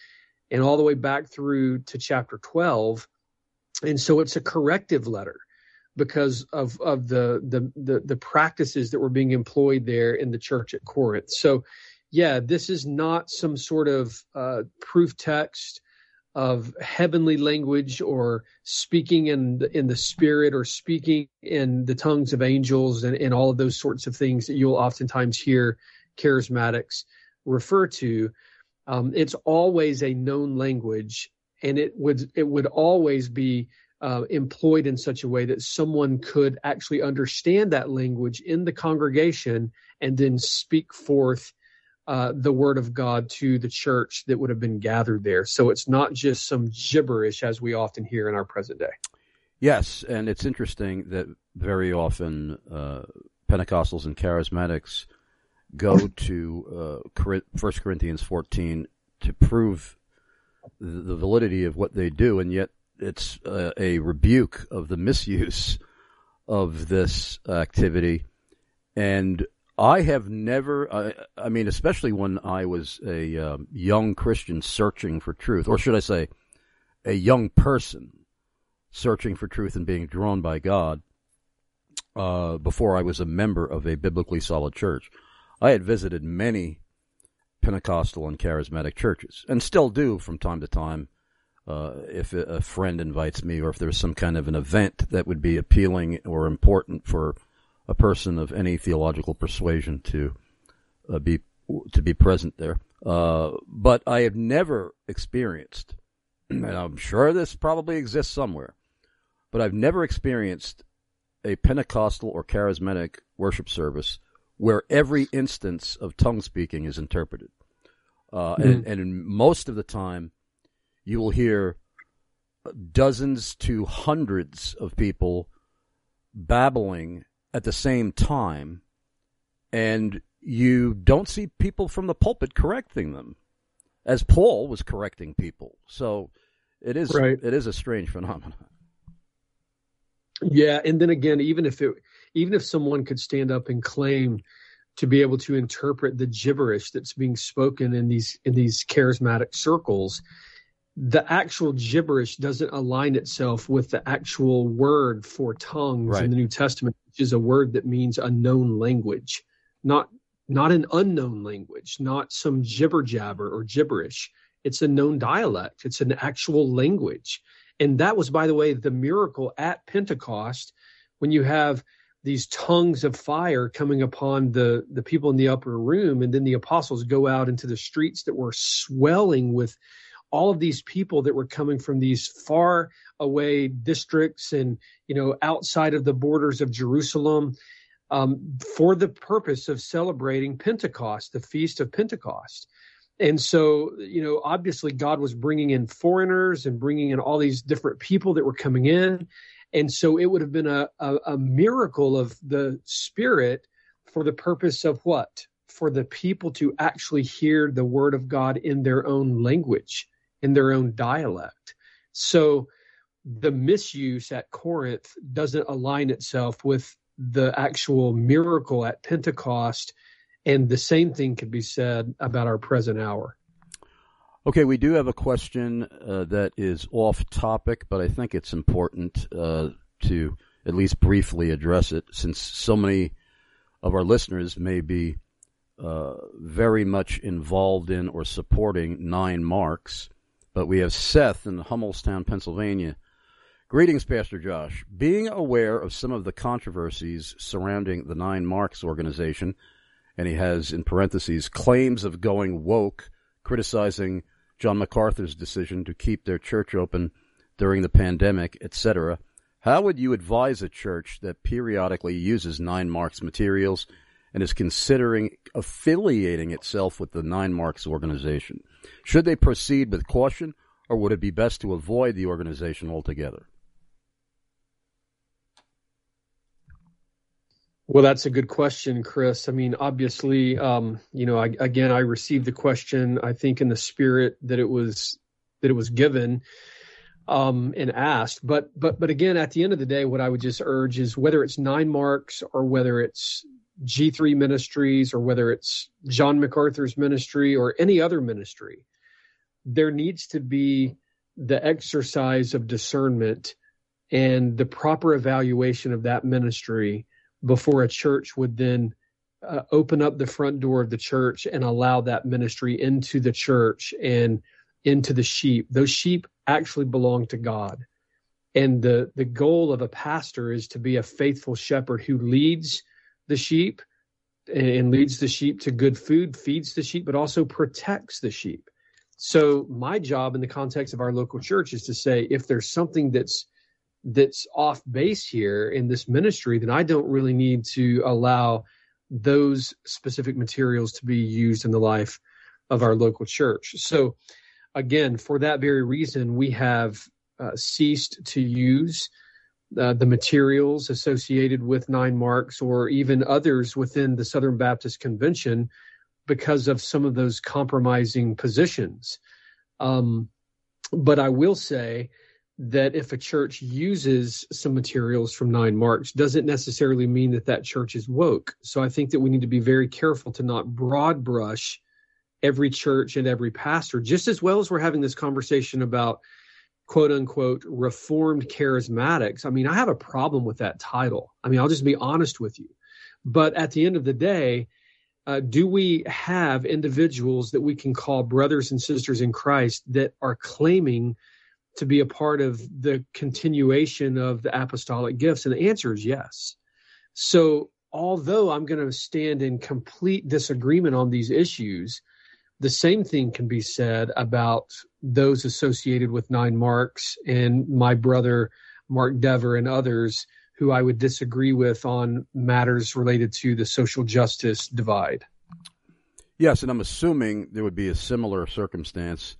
and all the way back through to chapter twelve. And so it's a corrective letter because of, of the, the, the, the practices that were being employed there in the church at Corinth. So, yeah, this is not some sort of uh, proof text of heavenly language or speaking in the, in the spirit or speaking in the tongues of angels and, and all of those sorts of things that you'll oftentimes hear charismatics refer to. Um, it's always a known language, and it would it would always be uh, employed in such a way that someone could actually understand that language in the congregation and then speak forth Uh, the word of God to the church that would have been gathered there. So it's not just some gibberish as we often hear in our present day. Yes, and it's interesting that very often uh, Pentecostals and Charismatics go to uh, First Corinthians fourteen to prove the validity of what they do, and yet it's uh, a rebuke of the misuse of this activity. And I have never, I, I mean, especially when I was a um, young Christian searching for truth, or should I say, a young person searching for truth and being drawn by God, uh, before I was a member of a biblically solid church. I had visited many Pentecostal and charismatic churches, and still do from time to time, uh, if a friend invites me, or if there's some kind of an event that would be appealing or important for a person of any theological persuasion to uh, be to be present there. Uh, but I have never experienced, and I'm sure this probably exists somewhere, but I've never experienced a Pentecostal or charismatic worship service where every instance of tongue speaking is interpreted. Uh, mm-hmm. and, and most of the time, you will hear dozens to hundreds of people babbling at the same time, and you don't see people from the pulpit correcting them, as Paul was correcting people. So it is right. It is a strange phenomenon. Yeah, and then again, even if it, even if someone could stand up and claim to be able to interpret the gibberish that's being spoken in these in these charismatic circles, the actual gibberish doesn't align itself with the actual word for tongues right. in the New Testament, which is a word that means a known language, not not an unknown language, not some jibber jabber or gibberish. It's a known dialect. It's an actual language. And that was, by the way, the miracle at Pentecost, when you have these tongues of fire coming upon the, the people in the upper room, and then the apostles go out into the streets that were swelling with all of these people that were coming from these far away districts and, you know, outside of the borders of Jerusalem, um, for the purpose of celebrating Pentecost, the Feast of Pentecost. And so, you know, obviously God was bringing in foreigners and bringing in all these different people that were coming in. And so it would have been a, a, a miracle of the Spirit for the purpose of what? For the people to actually hear the word of God in their own language, in their own dialect. So the misuse at Corinth doesn't align itself with the actual miracle at Pentecost. And the same thing could be said about our present hour. Okay, we do have a question uh, that is off topic, but I think it's important uh, to at least briefly address it, since so many of our listeners may be uh, very much involved in or supporting Nine Marks. But we have Seth in Hummelstown, Pennsylvania. Greetings, Pastor Josh. Being aware of some of the controversies surrounding the Nine Marks organization, and he has, in parentheses, claims of going woke, criticizing John MacArthur's decision to keep their church open during the pandemic, et cetera, how would you advise a church that periodically uses Nine Marks materials and is considering affiliating itself with the Nine Marks organization? Should they proceed with caution, or would it be best to avoid the organization altogether? Well, that's a good question, Chris. I mean, obviously, um, you know, I, again, I received the question, I think, in the spirit that it was that it was given um, and asked. But but but again, at the end of the day, what I would just urge is, whether it's Nine Marks or whether it's G three Ministries or whether it's John MacArthur's ministry or any other ministry, there needs to be the exercise of discernment and the proper evaluation of that ministry before a church would then uh, open up the front door of the church and allow that ministry into the church and into the sheep. Those sheep actually belong to God. And the, the goal of a pastor is to be a faithful shepherd who leads the sheep and leads the sheep to good food, feeds the sheep, but also protects the sheep. So my job in the context of our local church is to say, if there's something that's that's off base here in this ministry, then I don't really need to allow those specific materials to be used in the life of our local church. So again, for that very reason, we have uh, ceased to use uh, the materials associated with Nine Marks or even others within the Southern Baptist Convention because of some of those compromising positions. Um, but I will say that if a church uses some materials from Nine Marks, doesn't necessarily mean that that church is woke. So I think that we need to be very careful to not broad brush every church and every pastor, just as well as we're having this conversation about quote unquote reformed charismatics. I mean, I have a problem with that title. I mean, I'll just be honest with you. But at the end of the day, uh, do we have individuals that we can call brothers and sisters in Christ that are claiming to be a part of the continuation of the apostolic gifts? And the answer is yes. So although I'm going to stand in complete disagreement on these issues, the same thing can be said about those associated with Nine Marks and my brother, Mark Dever, and others who I would disagree with on matters related to the social justice divide. Yes, and I'm assuming there would be a similar circumstance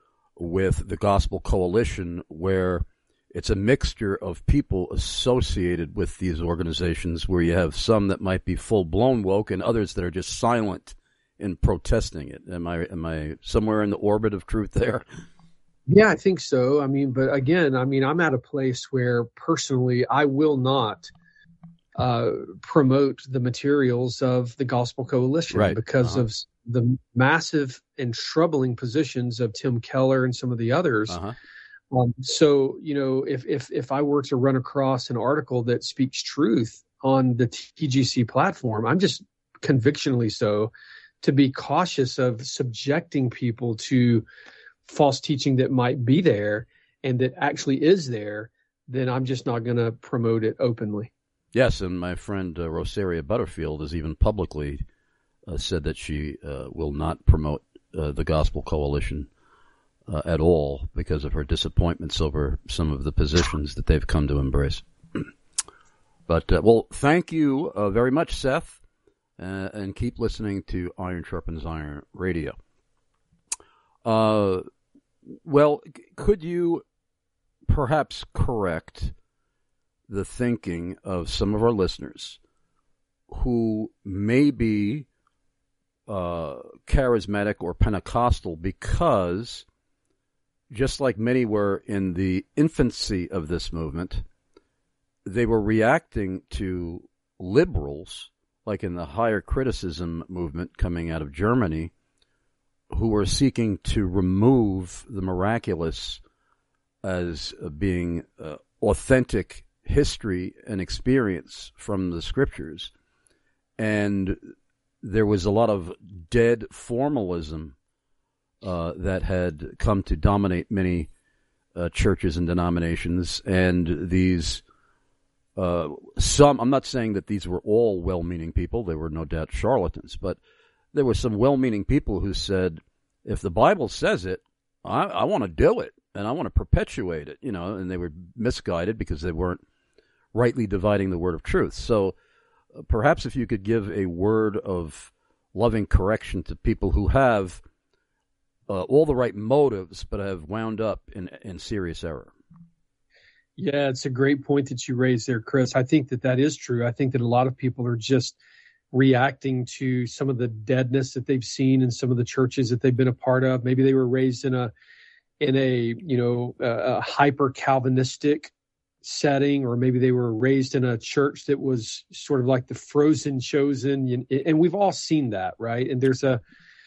with the Gospel Coalition, where it's a mixture of people associated with these organizations, where you have some that might be full-blown woke and others that are just silent in protesting it. Am I am I somewhere in the orbit of truth there? Yeah, I think so. I mean, but again, I mean, I'm at a place where personally I will not uh, promote the materials of the Gospel Coalition right. because uh-huh. of the massive and troubling positions of Tim Keller and some of the others. Uh-huh. Um, so, you know, if, if, if I were to run across an article that speaks truth on the T G C platform, I'm just convictionally so to be cautious of subjecting people to false teaching that might be there and that actually is there, then I'm just not going to promote it openly. Yes, and my friend uh, Rosaria Butterfield has even publicly uh, said that she uh, will not promote uh, the Gospel Coalition uh, at all because of her disappointments over some of the positions that they've come to embrace. But, uh, well, thank you uh, very much, Seth, uh, and keep listening to Iron Sharpens Iron Radio. Uh, well, could you perhaps correct the thinking of some of our listeners who may be uh, charismatic or Pentecostal because, just like many were in the infancy of this movement, they were reacting to liberals, like in the higher criticism movement coming out of Germany, who were seeking to remove the miraculous as being uh, authentic history and experience from the scriptures. And there was a lot of dead formalism uh, that had come to dominate many uh, churches and denominations. And these, uh, some, I'm not saying that these were all well-meaning people. There were no doubt charlatans, but there were some well-meaning people who said, if the Bible says it, I, I want to do it, and I want to perpetuate it, you know, and they were misguided because they weren't rightly dividing the word of truth. So uh, perhaps if you could give a word of loving correction to people who have uh, all the right motives but have wound up in, in serious error. Yeah, it's a great point that you raised there, Chris. I think that that is true. I think that a lot of people are just reacting to some of the deadness that they've seen in some of the churches that they've been a part of. Maybe they were raised in a in a you know a, a hyper Calvinistic setting, or maybe they were raised in a church that was sort of like the frozen chosen. And we've all seen that, right? And there's a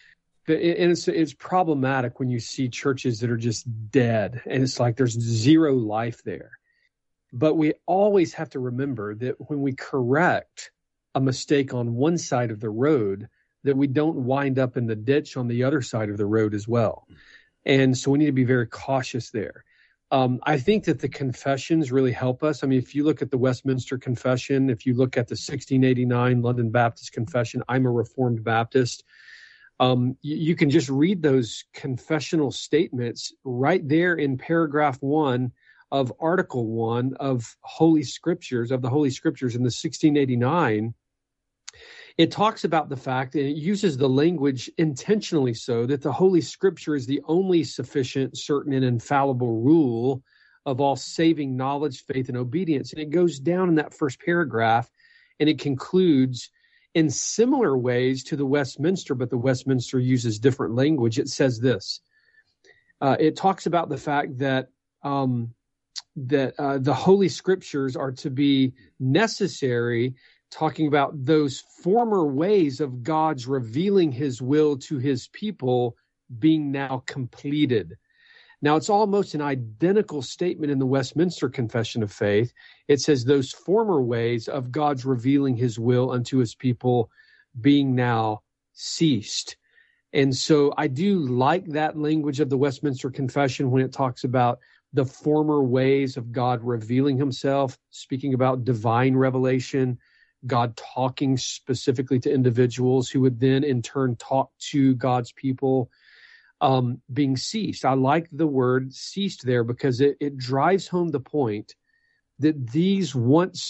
and it's, it's problematic when you see churches that are just dead, and it's like there's zero life there. But we always have to remember that when we correct a mistake on one side of the road, that we don't wind up in the ditch on the other side of the road as well. And so we need to be very cautious there. Um, I think that the confessions really help us. I mean, if you look at the Westminster Confession, if you look at the sixteen eighty-nine London Baptist Confession, I'm a Reformed Baptist, um, you, you can just read those confessional statements right there in paragraph one of Article one of Holy Scriptures, of the Holy Scriptures in the sixteen eighty-nine. It talks about the fact, and it uses the language intentionally so, that the Holy Scripture is the only sufficient, certain, and infallible rule of all saving knowledge, faith, and obedience. And it goes down in that first paragraph, and it concludes in similar ways to the Westminster, but the Westminster uses different language. It says this. Uh, it talks about the fact that um, that uh, the Holy Scriptures are to be necessary, talking about those former ways of God's revealing his will to his people being now completed. Now, it's almost an identical statement in the Westminster Confession of Faith. It says those former ways of God's revealing his will unto his people being now ceased. And so I do like that language of the Westminster Confession when it talks about the former ways of God revealing himself, speaking about divine revelation, God talking specifically to individuals who would then in turn talk to God's people, um, being ceased. I like the word ceased there because it, it drives home the point that these once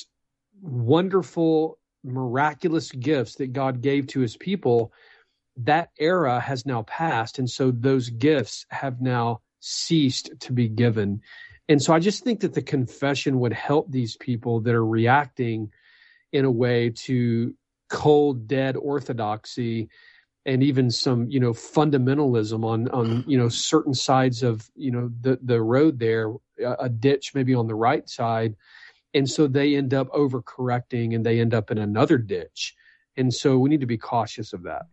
wonderful, miraculous gifts that God gave to his people, that era has now passed. And so those gifts have now ceased to be given. And so I just think that the confession would help these people that are reacting in a way to cold, dead orthodoxy and even some, you know, fundamentalism on, on, you know, certain sides of, you know, the, the road there, a ditch maybe on the right side. And so they end up overcorrecting and they end up in another ditch. And so we need to be cautious of that.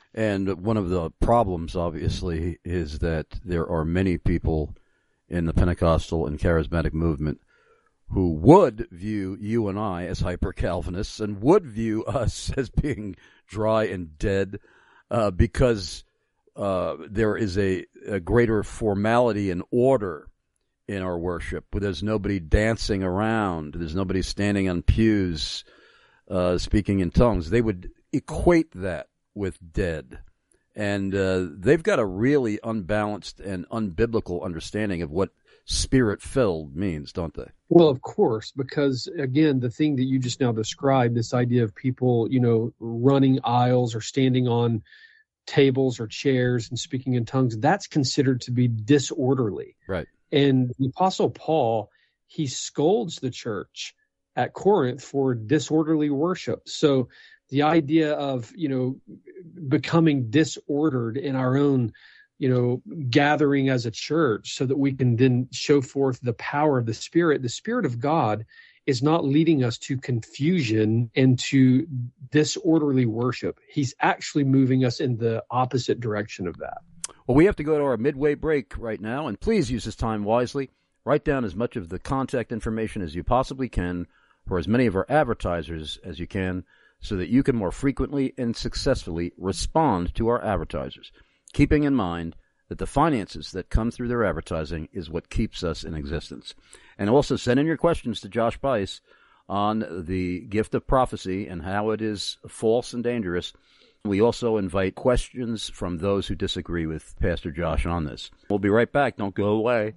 And one of the problems, obviously, is that there are many people in the Pentecostal and charismatic movement who would view you and I as hyper-Calvinists and would view us as being dry and dead uh, because uh, there is a, a greater formality and order in our worship. There's nobody dancing around. There's nobody standing on pews uh, speaking in tongues. They would equate that with dead. And uh, they've got a really unbalanced and unbiblical understanding of what Spirit-filled means, don't they? Well, of course, because, again, the thing that you just now described, this idea of people, you know, running aisles or standing on tables or chairs and speaking in tongues, that's considered to be disorderly. Right. And the Apostle Paul, he scolds the church at Corinth for disorderly worship. So the idea of, you know, becoming disordered in our own, you know, gathering as a church so that we can then show forth the power of the Spirit. The Spirit of God is not leading us to confusion and to disorderly worship. He's actually moving us in the opposite direction of that. Well, we have to go to our midway break right now, and please use this time wisely. Write down as much of the contact information as you possibly can for as many of our advertisers as you can so that you can more frequently and successfully respond to our advertisers, keeping in mind that the finances that come through their advertising is what keeps us in existence. And also send in your questions to Josh Buice on the gift of prophecy and how it is false and dangerous. We also invite questions from those who disagree with Pastor Josh on this. We'll be right back. Don't go away.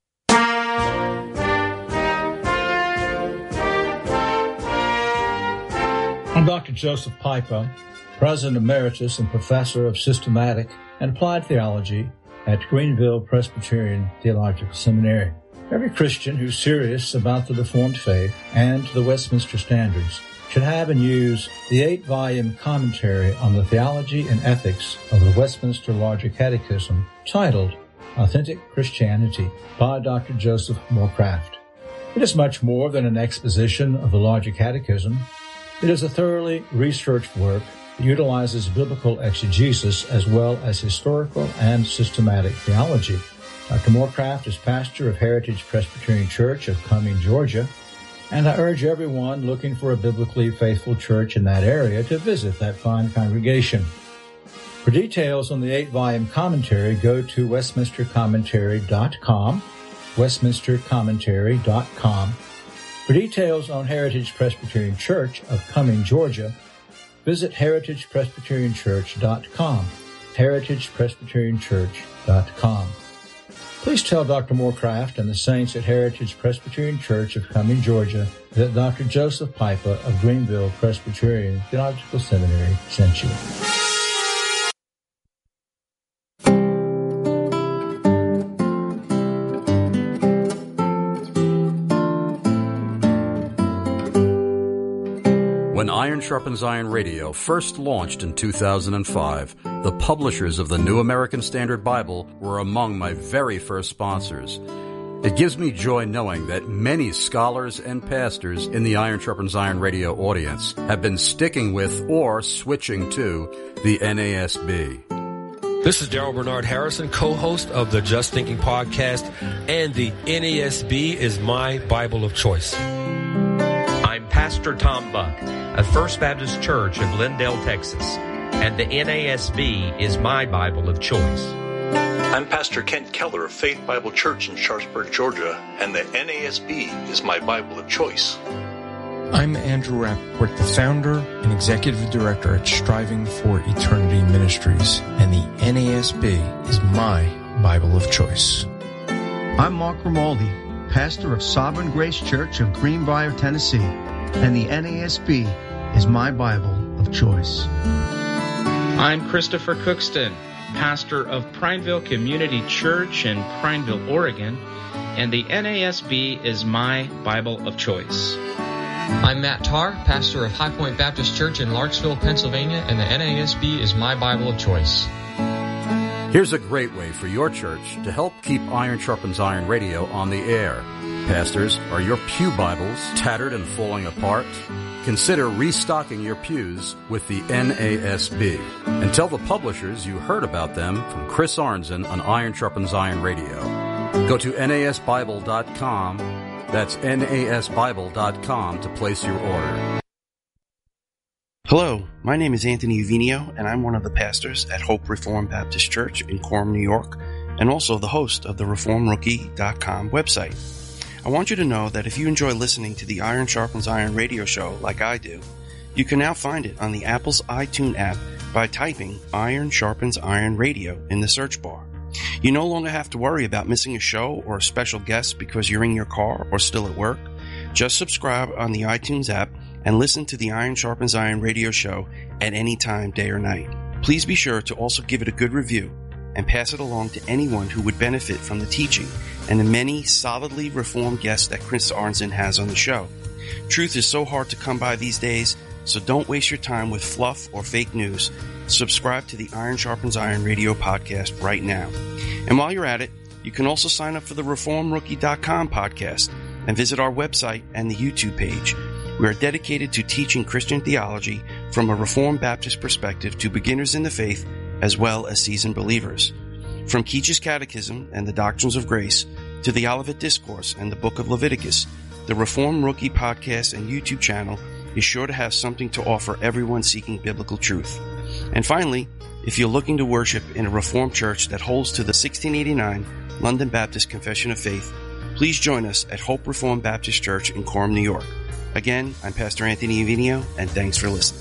I'm Doctor Joseph Pipa, President Emeritus and Professor of Systematic and Applied Theology at Greenville Presbyterian Theological Seminary. Every Christian who's serious about the Reformed faith and the Westminster Standards should have and use the eight-volume commentary on the theology and ethics of the Westminster Larger Catechism titled Authentic Christianity by Doctor Joseph Morecraft. It is much more than an exposition of the Larger Catechism. It is a thoroughly researched work that utilizes biblical exegesis as well as historical and systematic theology. Doctor Morecraft is pastor of Heritage Presbyterian Church of Cumming, Georgia, and I urge everyone looking for a biblically faithful church in that area to visit that fine congregation. For details on the eight-volume commentary, go to westminster commentary dot com, westminster commentary dot com. For details on Heritage Presbyterian Church of Cumming, Georgia, visit heritage presbyterian church dot com, heritage presbyterian church dot com. Please tell Doctor Morecraft and the saints at Heritage Presbyterian Church of Cumming, Georgia, that Doctor Joseph Pipa of Greenville Presbyterian Theological Seminary sent you. When Iron Sharpens Iron Radio first launched in two thousand five, the publishers of the New American Standard Bible were among my very first sponsors. It gives me joy knowing that many scholars and pastors in the Iron Sharpens Iron Radio audience have been sticking with or switching to the N A S B. This is Daryl Bernard Harrison, co-host of the Just Thinking podcast, and the N A S B is my Bible of choice. I'm Pastor Tom Buck of First Baptist Church of Glendale, Texas, and the N A S B is my Bible of choice. I'm Pastor Kent Keller of Faith Bible Church in Sharpsburg, Georgia, and the N A S B is my Bible of choice. I'm Andrew Rappaport, the founder and executive director at Striving for Eternity Ministries, and the N A S B is my Bible of choice. I'm Mark Romaldi, pastor of Sovereign Grace Church of Greenbrier, Tennessee, and the N A S B is my Bible of choice. I'm Christopher Cookston, pastor of Prineville Community Church in Prineville, Oregon, and the N A S B is my Bible of choice. I'm Matt Tarr, pastor of High Point Baptist Church in Larksville, Pennsylvania, and the N A S B is my Bible of choice. Here's a great way for your church to help keep Iron Sharpens Iron Radio on the air. Pastors, are your pew Bibles tattered and falling apart? Consider restocking your pews with the N A S B. And tell the publishers you heard about them from Chris Arnzen on Iron Sharpens Iron Radio. Go to N A S Bible dot com. That's N A S Bible dot com to place your order. Hello, my name is Anthony Uvinio, and I'm one of the pastors at Hope Reformed Baptist Church in Coram, New York, and also the host of the reform rookie dot com website. I want you to know that if you enjoy listening to the Iron Sharpens Iron radio show like I do, you can now find it on the Apple's iTunes app by typing Iron Sharpens Iron Radio in the search bar. You no longer have to worry about missing a show or a special guest because you're in your car or still at work. Just subscribe on the iTunes app and listen to the Iron Sharpens Iron radio show at any time, day or night. Please be sure to also give it a good review and pass it along to anyone who would benefit from the teaching and the many solidly reformed guests that Chris Arnzen has on the show. Truth is so hard to come by these days, so don't waste your time with fluff or fake news. Subscribe to the Iron Sharpens Iron radio podcast right now. And while you're at it, you can also sign up for the reform rookie dot com podcast and visit our website and the YouTube page. We are dedicated to teaching Christian theology from a Reformed Baptist perspective to beginners in the faith as well as seasoned believers. From Keach's Catechism and the Doctrines of Grace to the Olivet Discourse and the Book of Leviticus, the Reform Rookie podcast and YouTube channel is sure to have something to offer everyone seeking biblical truth. And finally, if you're looking to worship in a Reformed church that holds to the sixteen eighty-nine London Baptist Confession of Faith, please join us at Hope Reformed Baptist Church in Coram, New York. Again, I'm Pastor Anthony Uvinio, and thanks for listening.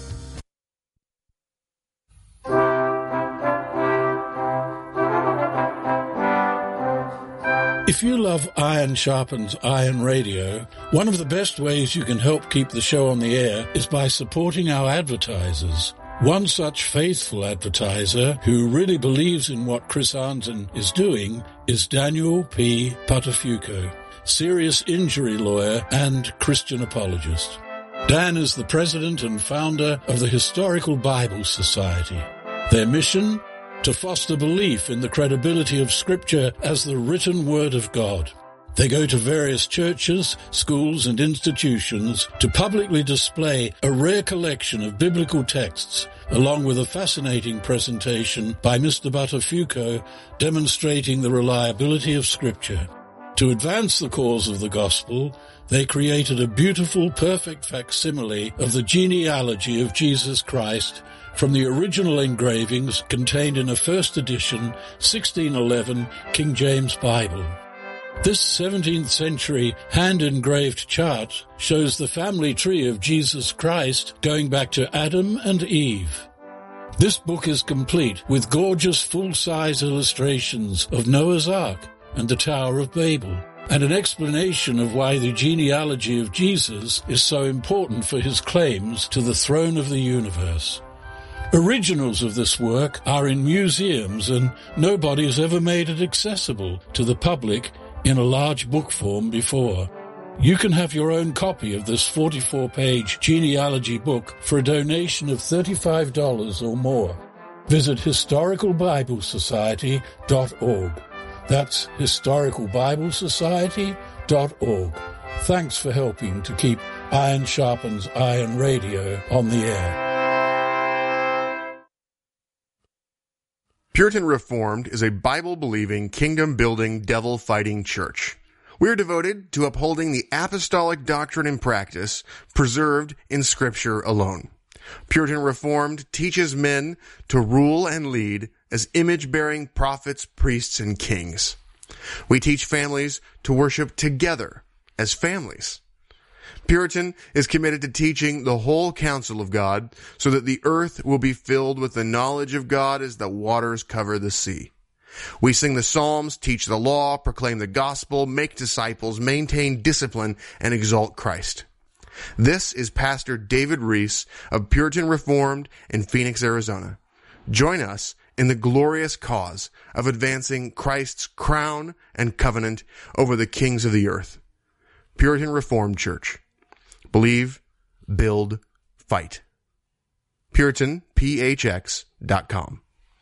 If you love Iron Sharpens Iron Radio, one of the best ways you can help keep the show on the air is by supporting our advertisers. One such faithful advertiser who really believes in what Chris Arnzen is doing is Daniel P. Patafuco, serious injury lawyer and Christian apologist. Dan is the president and founder of the Historical Bible Society. Their mission? To foster belief in the credibility of Scripture as the written Word of God. They go to various churches, schools, and institutions to publicly display a rare collection of biblical texts, along with a fascinating presentation by Mister Buttafuoco demonstrating the reliability of Scripture. To advance the cause of the gospel, they created a beautiful, perfect facsimile of the genealogy of Jesus Christ from the original engravings contained in a first edition sixteen eleven King James Bible. This seventeenth century hand-engraved chart shows the family tree of Jesus Christ going back to Adam and Eve. This book is complete with gorgeous full-size illustrations of Noah's Ark and the Tower of Babel, and an explanation of why the genealogy of Jesus is so important for his claims to the throne of the universe. Originals of this work are in museums, and nobody has ever made it accessible to the public in a large book form before. You can have your own copy of this forty-four page genealogy book for a donation of thirty-five dollars or more. Visit historical bible society dot org. That's historical bible society dot org. Thanks for helping to keep Iron Sharpens Iron Radio on the air. Puritan Reformed is a Bible-believing, kingdom-building, devil-fighting church. We are devoted to upholding the apostolic doctrine and practice preserved in Scripture alone. Puritan Reformed teaches men to rule and lead as image-bearing prophets, priests, and kings. We teach families to worship together as families. Puritan is committed to teaching the whole counsel of God so that the earth will be filled with the knowledge of God as the waters cover the sea. We sing the Psalms, teach the law, proclaim the gospel, make disciples, maintain discipline, and exalt Christ. This is Pastor David Reese of Puritan Reformed in Phoenix, Arizona. Join us in the glorious cause of advancing Christ's crown and covenant over the kings of the earth. Puritan Reformed Church. Believe, build, fight. Puritan P H X dot com.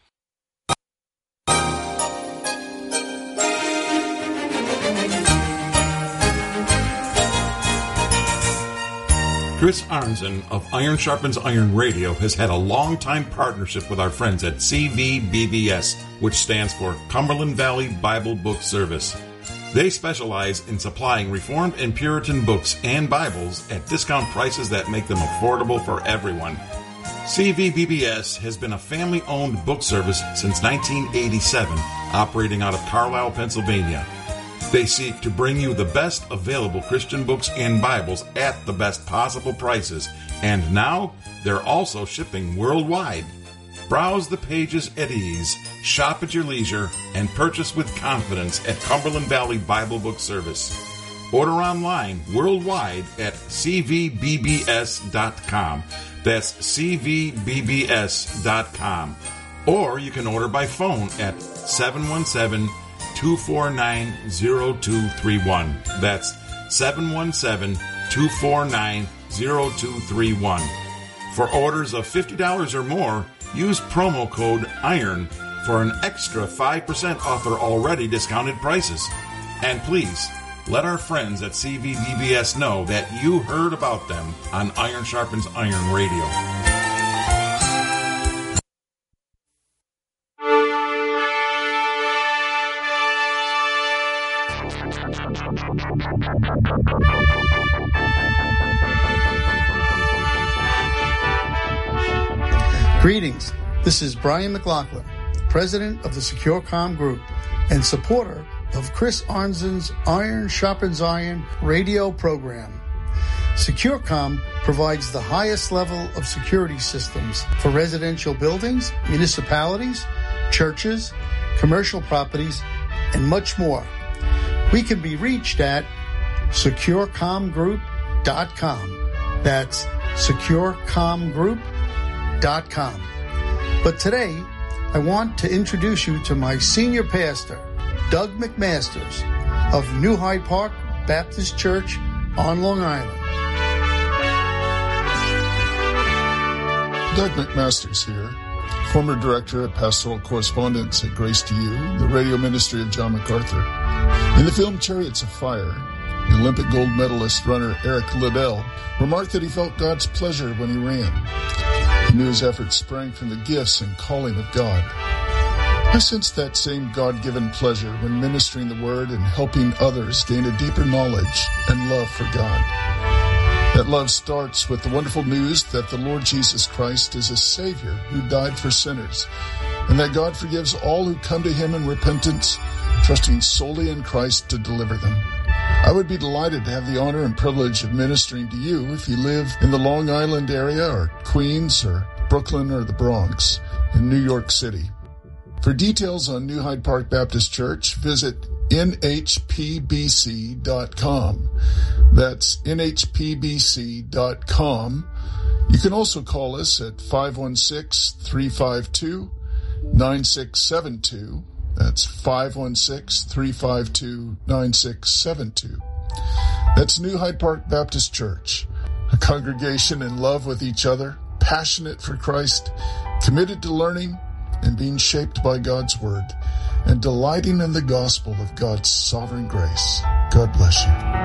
Chris Arnzen of Iron Sharpens Iron Radio has had a long-time partnership with our friends at C V B B S, which stands for Cumberland Valley Bible Book Service. They specialize in supplying Reformed and Puritan books and Bibles at discount prices that make them affordable for everyone. C V B B S has been a family-owned book service since nineteen eighty-seven, operating out of Carlisle, Pennsylvania. They seek to bring you the best available Christian books and Bibles at the best possible prices, and now they're also shipping worldwide. Browse the pages at ease, shop at your leisure, and purchase with confidence at Cumberland Valley Bible Book Service. Order online worldwide at C V B B S dot com. That's C V B B S dot com. Or you can order by phone at seven one seven, two four nine, zero two three one. That's seven one seven, two four nine, zero two three one. For orders of fifty dollars or more, use promo code IRON for an extra five percent off their already discounted prices. And please, let our friends at C V B B S know that you heard about them on Iron Sharpens Iron Radio. Greetings. This is Brian McLaughlin, president of the Secure Comm Group and supporter of Chris Arnzen's Iron Sharpens Iron radio program. SecureCom provides the highest level of security systems for residential buildings, municipalities, churches, commercial properties, and much more. We can be reached at secure comm group dot com. That's secure comm group dot com. But today, I want to introduce you to my senior pastor, Doug McMasters of New Hyde Park Baptist Church on Long Island. Doug McMasters here, former director of pastoral correspondence at Grace to You, the radio ministry of John MacArthur. In the film Chariots of Fire, the Olympic gold medalist runner Eric Liddell remarked that he felt God's pleasure when he ran. He knew his efforts sprang from the gifts and calling of God. I sensed that same God-given pleasure when ministering the Word and helping others gain a deeper knowledge and love for God. That love starts with the wonderful news that the Lord Jesus Christ is a Savior who died for sinners, and that God forgives all who come to Him in repentance, trusting solely in Christ to deliver them. I would be delighted to have the honor and privilege of ministering to you if you live in the Long Island area or Queens or Brooklyn or the Bronx in New York City. For details on New Hyde Park Baptist Church, visit N H P B C dot com. That's N H P B C dot com. You can also call us at five one six, three five two, nine six seven two. That's five one six, three five two, nine six seven two. That's New Hyde Park Baptist Church, a congregation in love with each other, passionate for Christ, committed to learning and being shaped by God's Word, and delighting in the gospel of God's sovereign grace. God bless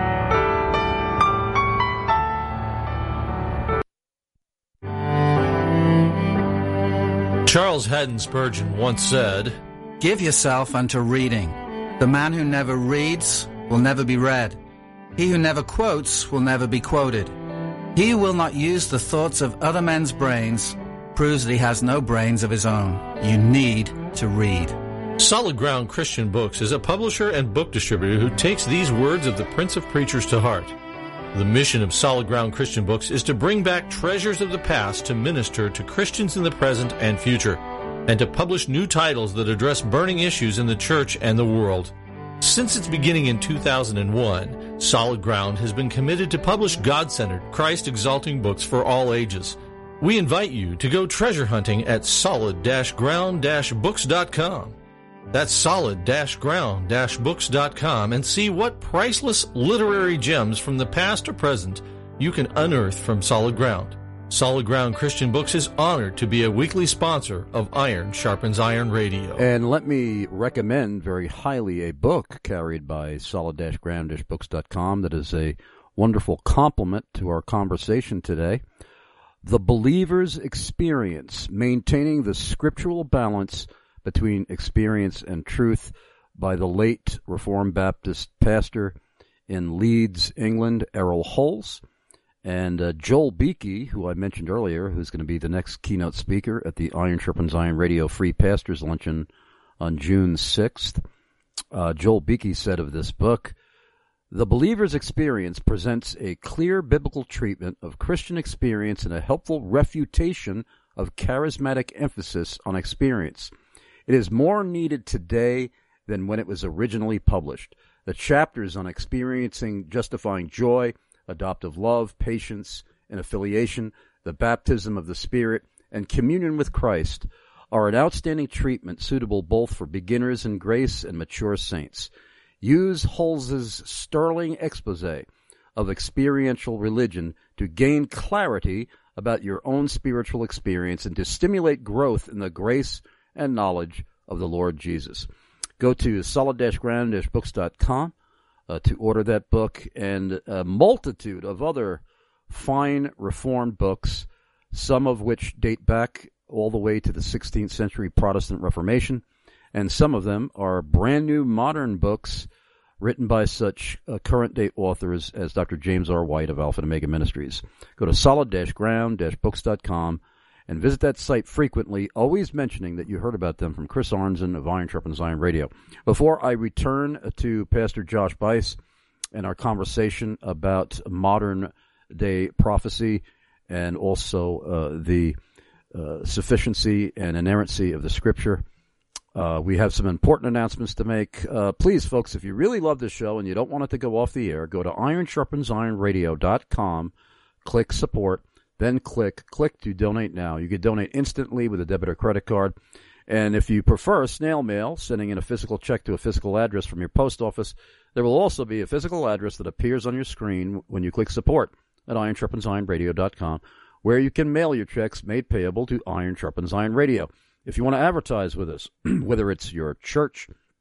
you. Charles Haddon Spurgeon once said, "Give yourself unto reading. The man who never reads will never be read. He who never quotes will never be quoted. He who will not use the thoughts of other men's brains proves that he has no brains of his own. You need to read." Solid Ground Christian Books is a publisher and book distributor who takes these words of the Prince of Preachers to heart. The mission of Solid Ground Christian Books is to bring back treasures of the past to minister to Christians in the present and future, and to publish new titles that address burning issues in the church and the world. Since its beginning in two thousand one, Solid Ground has been committed to publish God-centered, Christ-exalting books for all ages. We invite you to go treasure hunting at solid ground books dot com. That's solid ground books dot com, and see what priceless literary gems from the past or present you can unearth from Solid Ground. Solid Ground Christian Books is honored to be a weekly sponsor of Iron Sharpens Iron Radio. And let me recommend very highly a book carried by solid ground books dot com that is a wonderful complement to our conversation today. The Believer's Experience, Maintaining the Scriptural Balance Between Experience and Truth, by the late Reformed Baptist pastor in Leeds, England, Errol Hulse. And uh, Joel Beakey, who I mentioned earlier, who's going to be the next keynote speaker at the Iron Sharpens Iron Radio Free Pastors Luncheon on June sixth. Uh, Joel Beakey said of this book, "The Believer's Experience presents a clear biblical treatment of Christian experience and a helpful refutation of charismatic emphasis on experience. It is more needed today than when it was originally published. The chapters on experiencing justifying joy, adoptive love, patience, and affiliation, the baptism of the Spirit, and communion with Christ are an outstanding treatment suitable both for beginners in grace and mature saints. Use Hulse's sterling expose of experiential religion to gain clarity about your own spiritual experience and to stimulate growth in the grace and knowledge of the Lord Jesus." Go to solid ground books dot com uh, to order that book and a multitude of other fine Reformed books, some of which date back all the way to the sixteenth century Protestant Reformation, and some of them are brand new modern books written by such uh, current-day authors as Doctor James R. White of Alpha and Omega Ministries. Go to solid ground books dot com and visit that site frequently, always mentioning that you heard about them from Chris Arnzen of Iron Sharpens Iron Radio. Before I return to Pastor Josh Buice and our conversation about modern-day prophecy and also uh, the uh, sufficiency and inerrancy of the Scripture, Uh, we have some important announcements to make. Uh, please, folks, if you really love this show and you don't want it to go off the air, go to iron sharpens iron radio dot com, click support, then click click to donate now. You can donate instantly with a debit or credit card. And if you prefer snail mail, sending in a physical check to a physical address from your post office, there will also be a physical address that appears on your screen when you click support at iron sharpens iron radio dot com, where you can mail your checks made payable to Iron Sharpens Iron Radio. If you want to advertise with us, whether it's your church,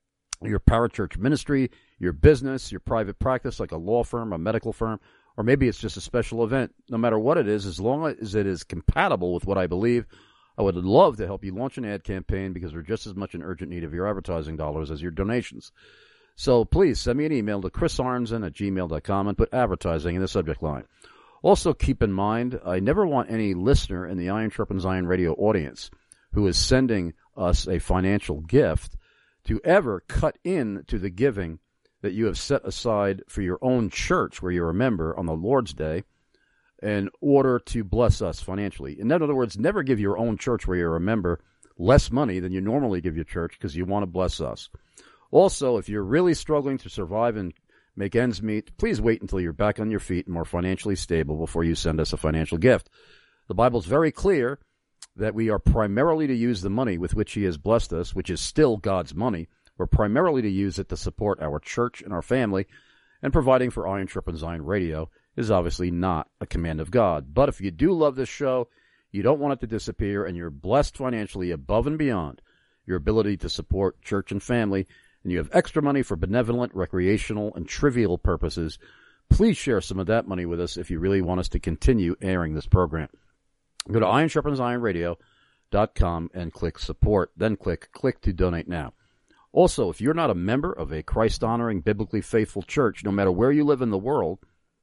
your parachurch ministry, your business, your private practice like a law firm, a medical firm, or maybe it's just a special event. No matter what it is, as long as it is compatible with what I believe, I would love to help you launch an ad campaign because we're just as much in urgent need of your advertising dollars as your donations. So please send me an email to chris arnzen at gmail dot com and put advertising in the subject line. Also keep in mind, I never want any listener in the Iron Sharpens Iron radio audience who is sending us a financial gift to ever cut in to the giving that you have set aside for your own church where you're a member on the Lord's Day in order to bless us financially. In other words, never give your own church where you're a member less money than you normally give your church because you want to bless us. Also, if you're really struggling to survive and make ends meet, please wait until you're back on your feet and more financially stable before you send us a financial gift. The Bible's very clear that we are primarily to use the money with which he has blessed us, which is still God's money. We're primarily to use it to support our church and our family, and providing for Iron Sharpens Iron Radio is obviously not a command of God. But if you do love this show, you don't want it to disappear, and you're blessed financially above and beyond your ability to support church and family, and you have extra money for benevolent, recreational, and trivial purposes, please share some of that money with us if you really want us to continue airing this program. Go to iron sharpens iron radio dot com and click support, then click click to donate now. Also, if you're not a member of a Christ-honoring, biblically faithful church, no matter where you live in the world,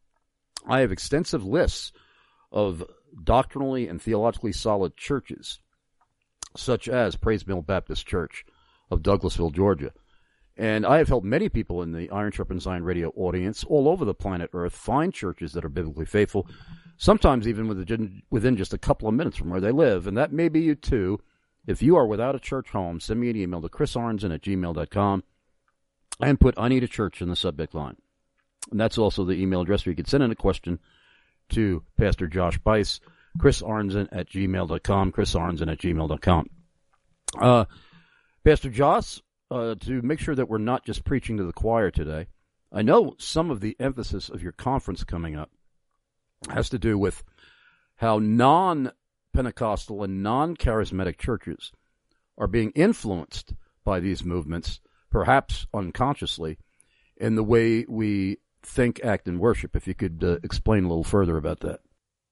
I have extensive lists of doctrinally and theologically solid churches, such as Praise Mill Baptist Church of Douglasville, Georgia. And I have helped many people in the Iron Sharpens Iron radio audience all over the planet Earth find churches that are biblically faithful, sometimes even within, within just a couple of minutes from where they live. And that may be you too. If you are without a church home, send me an email to chris arnzen at gmail dot com and put I need a church in the subject line. And that's also the email address where you can send in a question to Pastor Josh Buice, chris arnzen at gmail dot com, chris arnzen at gmail dot com. Uh, Pastor Josh, uh, to make sure that we're not just preaching to the choir today, I know some of the emphasis of your conference coming up has to do with how non Pentecostal and non-charismatic churches are being influenced by these movements, perhaps unconsciously, in the way we think, act, and worship. If you could uh, explain a little further about that.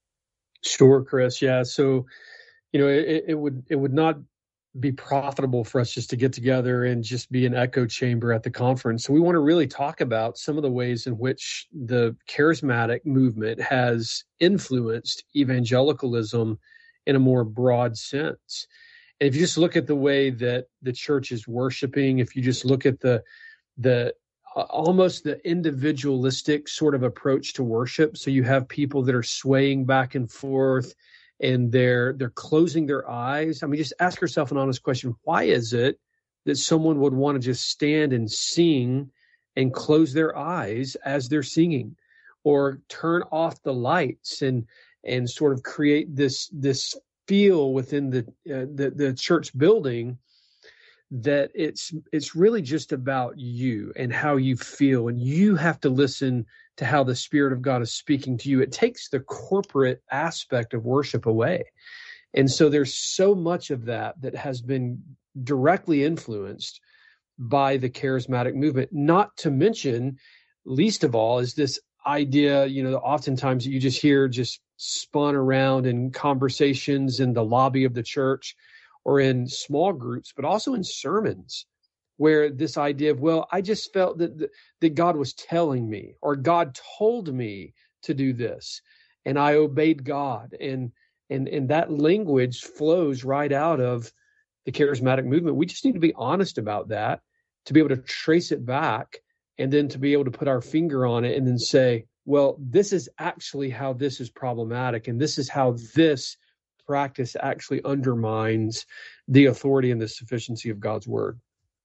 Sure, Chris. Yeah. So, you know, it, it would it would not be profitable for us just to get together and just be an echo chamber at the conference. So we want to really talk about some of the ways in which the charismatic movement has influenced evangelicalism in a more broad sense. And if you just look at the way that the church is worshiping, if you just look at the the uh, almost the individualistic sort of approach to worship, so you have people that are swaying back and forth and they're they're closing their eyes. I mean, just ask yourself an honest question. Why is it that someone would want to just stand and sing and close their eyes as they're singing, or turn off the lights and and sort of create this this feel within the, uh, the the church building that it's it's really just about you and how you feel, and you have to listen to how the Spirit of God is speaking to you. It takes the corporate aspect of worship away. And so there's so much of that that has been directly influenced by the charismatic movement, not to mention, least of all, is this idea, you know, oftentimes you just hear just spun around in conversations in the lobby of the church or in small groups, but also in sermons, where this idea of, well, I just felt that that God was telling me, or God told me to do this, and I obeyed God. And and and that language flows right out of the charismatic movement. We just need to be honest about that, to be able to trace it back, and then to be able to put our finger on it and then say, well, this is actually how this is problematic, and this is how this practice actually undermines the authority and the sufficiency of God's word.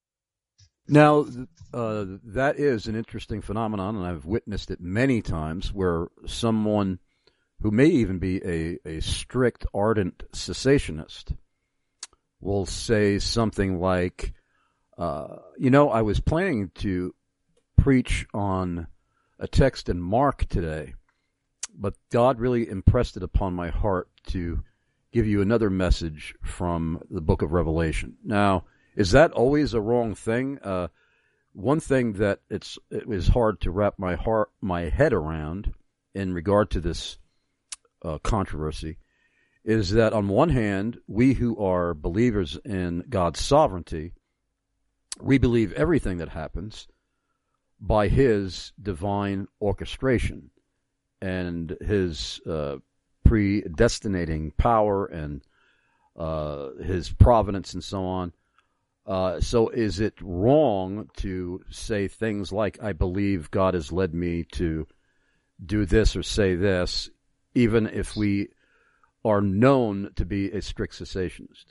Now, uh, that is an interesting phenomenon, and I've witnessed it many times, where someone who may even be a, a strict, ardent cessationist will say something like, uh, you know, I was planning to preach on a text in Mark today, but God really impressed it upon my heart to give you another message from the book of Revelation. Now, is that always a wrong thing? Uh, one thing that it's it was hard to wrap my heart my head around in regard to this uh, controversy is that on one hand, we who are believers in God's sovereignty, we believe everything that happens by His divine orchestration and His uh, predestinating power and uh, His providence and so on. Uh, so is it wrong to say things like, I believe God has led me to do this or say this, even if we are known to be a strict cessationist?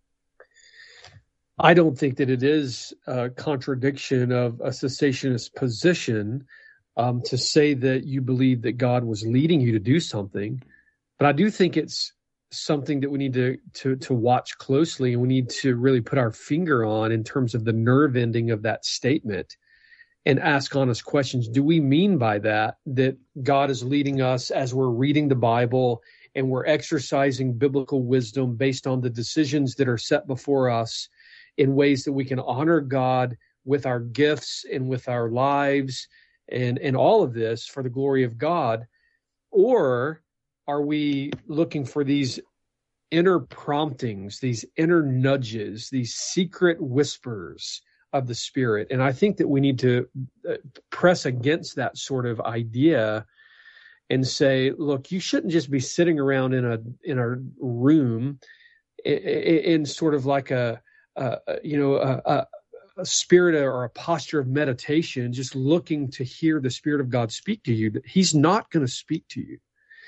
I don't think that it is a contradiction of a cessationist position um, to say that you believe that God was leading you to do something. But I do think it's something that we need to, to, to watch closely, and we need to really put our finger on in terms of the nerve ending of that statement and ask honest questions. Do we mean by that that God is leading us as we're reading the Bible and we're exercising biblical wisdom based on the decisions that are set before us in ways that we can honor God with our gifts and with our lives and, and all of this for the glory of God? Or are we looking for these inner promptings, these inner nudges, these secret whispers of the Spirit? And I think that we need to press against that sort of idea and say, look, you shouldn't just be sitting around in a in a room in, in sort of like a, a you know a, a spirit or a posture of meditation, just looking to hear the Spirit of God speak to you. He's not going to speak to you.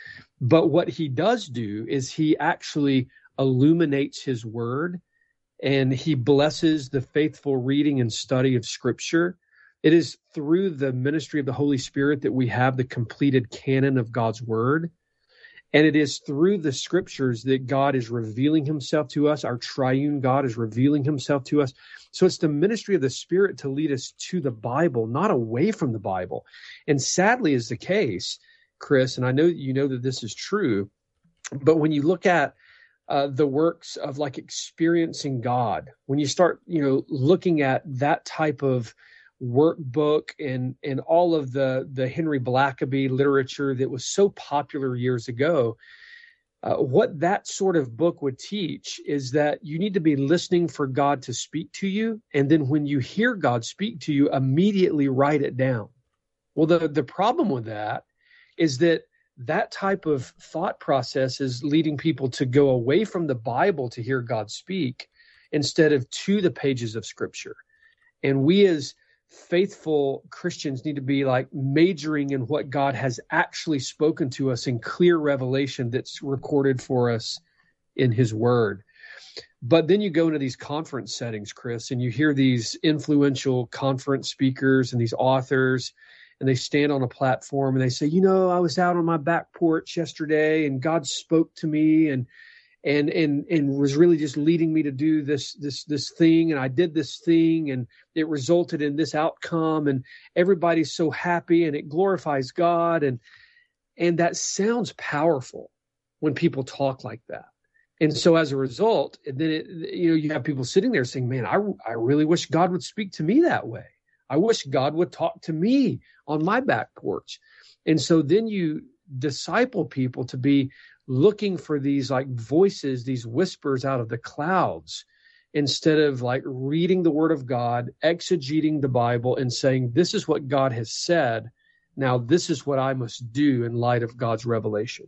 But what He does do is He actually illuminates His word, and He blesses the faithful reading and study of Scripture. It is through the ministry of the Holy Spirit that we have the completed canon of God's word. And it is through the Scriptures that God is revealing Himself to us. Our triune God is revealing Himself to us. So it's the ministry of the Spirit to lead us to the Bible, not away from the Bible. And sadly is the case, Chris, and I know you know that this is true, but when you look at uh, the works of like experiencing God, when you start, you know, looking at that type of workbook and and all of the the Henry Blackaby literature that was so popular years ago, uh, what that sort of book would teach is that you need to be listening for God to speak to you, and then when you hear God speak to you, immediately write it down. Well, the the problem with that is that that type of thought process is leading people to go away from the Bible to hear God speak instead of to the pages of Scripture. And we as faithful Christians need to be like majoring in what God has actually spoken to us in clear revelation that's recorded for us in His Word. But then you go into these conference settings, Chris, and you hear these influential conference speakers and these authors, and they stand on a platform and they say, you know, I was out on my back porch yesterday and God spoke to me and and and and was really just leading me to do this this this thing, and I did this thing and it resulted in this outcome, and everybody's so happy and it glorifies God, and and that sounds powerful when people talk like that. And so as a result, then it, you know, you have people sitting there saying, man, I I really wish God would speak to me that way. I wish God would talk to me on my back porch. And so then you disciple people to be looking for these like voices, these whispers out of the clouds, instead of like reading the Word of God, exegeting the Bible and saying, this is what God has said. Now this is what I must do in light of God's revelation.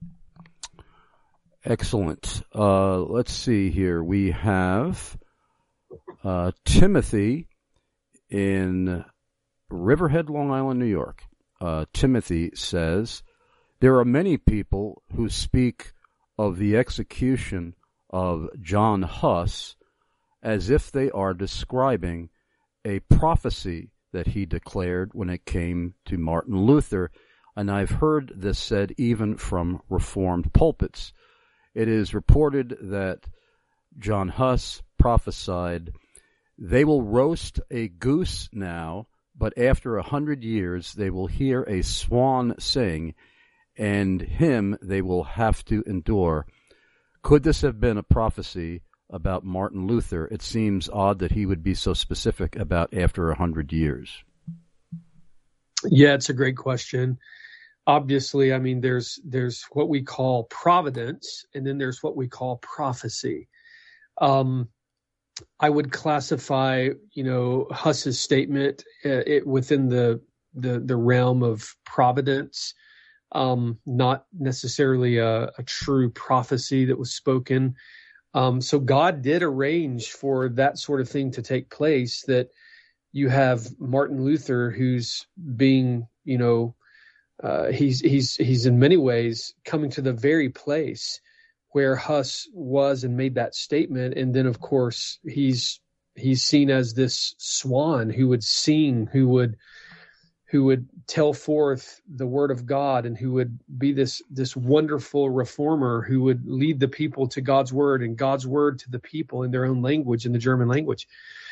Excellent. Uh, let's see here. We have uh, Timothy in Riverhead, Long Island, New York. Uh, Timothy says, there are many people who speak of the execution of John Huss as if they are describing a prophecy that he declared when it came to Martin Luther, and I've heard this said even from Reformed pulpits. It is reported that John Huss prophesied, they will roast a goose now, but after a hundred years they will hear a swan sing, and him they will have to endure. Could this have been a prophecy about Martin Luther, it seems odd that he would be so specific about after a hundred years. Yeah, it's a great question. Obviously, I mean, there's there's what we call providence, and then there's what we call prophecy. Um, I would classify, you know, Huss's statement uh, it, within the, the the realm of providence, um, not necessarily a, a true prophecy that was spoken. Um, so God did arrange for that sort of thing to take place, that you have Martin Luther, who's being, you know, uh, he's he's he's in many ways coming to the very place where Huss was and made that statement. And then, of course, he's he's seen as this swan who would sing, who would who would tell forth the word of God, and who would be this this wonderful reformer who would lead the people to God's word and God's word to the people in their own language, in the German language.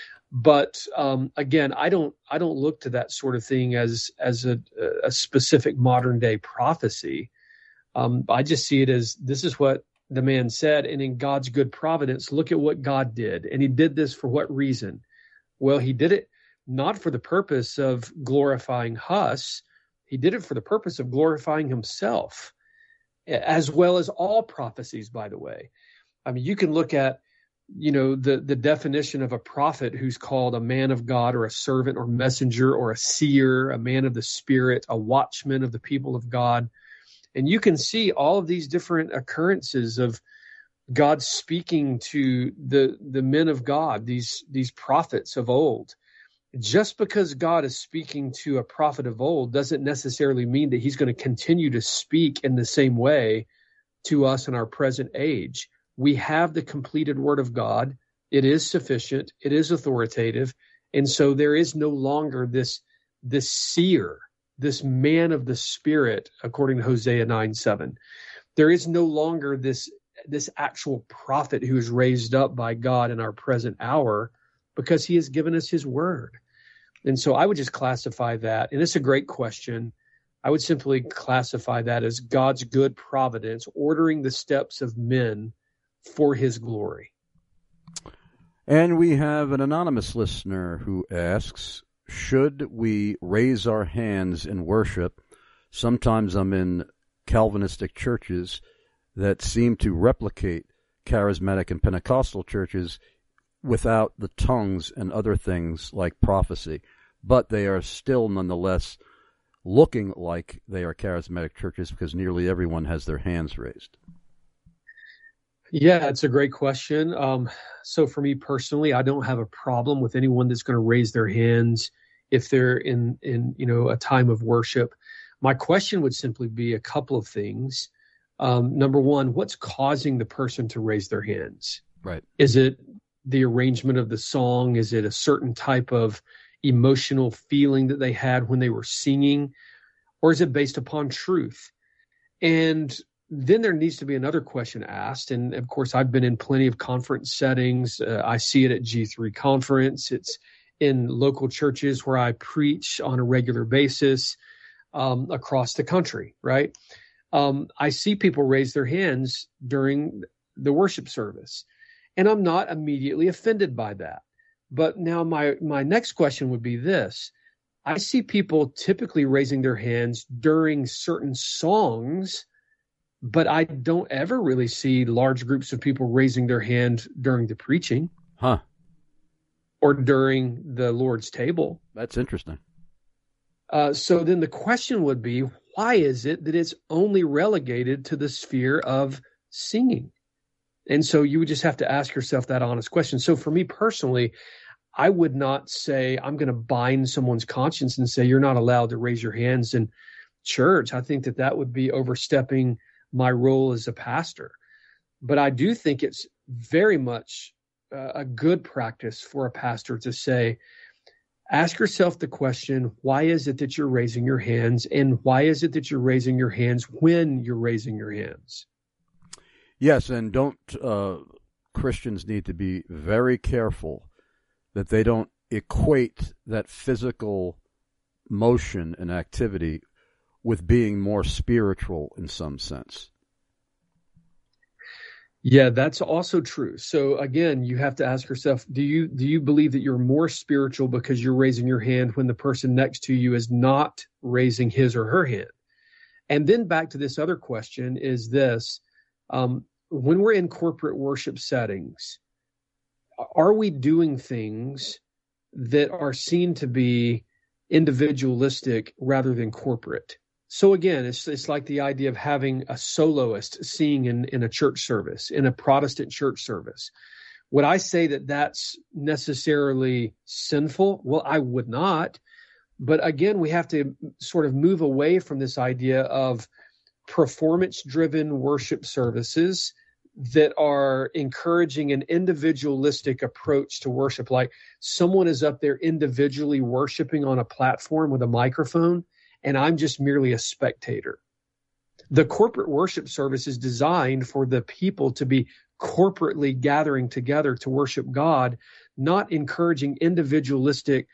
But um, again, I don't I don't look to that sort of thing as as a, a specific modern day prophecy. Um, I just see it as this is what the man said, and in God's good providence, look at what God did. And he did this for what reason? Well, he did it not for the purpose of glorifying Huss. He did it for the purpose of glorifying himself, as well as all prophecies, by the way. I mean, you can look at, you know, the, the definition of a prophet who's called a man of God or a servant or messenger or a seer, a man of the Spirit, a watchman of the people of God. And you can see all of these different occurrences of God speaking to the the men of God, these these prophets of old. Just because God is speaking to a prophet of old doesn't necessarily mean that he's going to continue to speak in the same way to us in our present age. We have the completed word of God. It is sufficient. It is authoritative. And so there is no longer this, this seer, this man of the Spirit, according to Hosea nine seven. There is no longer this, this actual prophet who is raised up by God in our present hour, because he has given us his word. And so I would just classify that, and it's a great question. I would simply classify that as God's good providence, ordering the steps of men for his glory. And we have an anonymous listener who asks, should we raise our hands in worship? Sometimes I'm in Calvinistic churches that seem to replicate charismatic and Pentecostal churches without the tongues and other things like prophecy, but they are still nonetheless looking like they are charismatic churches because nearly everyone has their hands raised. Yeah, it's a great question. Um, so for me personally, I don't have a problem with anyone that's going to raise their hands if they're in, in, you know, a time of worship. My question would simply be a couple of things. Um, number one, what's causing the person to raise their hands? Right. Is it the arrangement of the song? Is it a certain type of emotional feeling that they had when they were singing? Or is it based upon truth? And then there needs to be another question asked. And of course, I've been in plenty of conference settings. Uh, I see it at G three conference. It's in local churches where I preach on a regular basis um, across the country, right? Um, I see people raise their hands during the worship service, and I'm not immediately offended by that. But now my, my next question would be this. I see people typically raising their hands during certain songs, but I don't ever really see large groups of people raising their hand during the preaching. Huh. Or during the Lord's table. That's interesting. Uh, so then the question would be, why is it that it's only relegated to the sphere of singing? And so you would just have to ask yourself that honest question. So for me personally, I would not say I'm going to bind someone's conscience and say you're not allowed to raise your hands in church. I think that that would be overstepping my role as a pastor. But I do think it's very much uh, a good practice for a pastor to say, ask yourself the question, why is it that you're raising your hands? And why is it that you're raising your hands when you're raising your hands? Yes, and don't uh, Christians need to be very careful that they don't equate that physical motion and activity with being more spiritual in some sense. Yeah, that's also true. So again, you have to ask yourself, do you do you believe that you're more spiritual because you're raising your hand when the person next to you is not raising his or her hand? And then back to this other question is this, um, when we're in corporate worship settings, are we doing things that are seen to be individualistic rather than corporate? So again, it's it's like the idea of having a soloist singing in, in a church service, in a Protestant church service. Would I say that that's necessarily sinful? Well, I would not. But again, we have to sort of move away from this idea of performance-driven worship services that are encouraging an individualistic approach to worship. Like someone is up there individually worshiping on a platform with a microphone, and I'm just merely a spectator. The corporate worship service is designed for the people to be corporately gathering together to worship God, not encouraging individualistic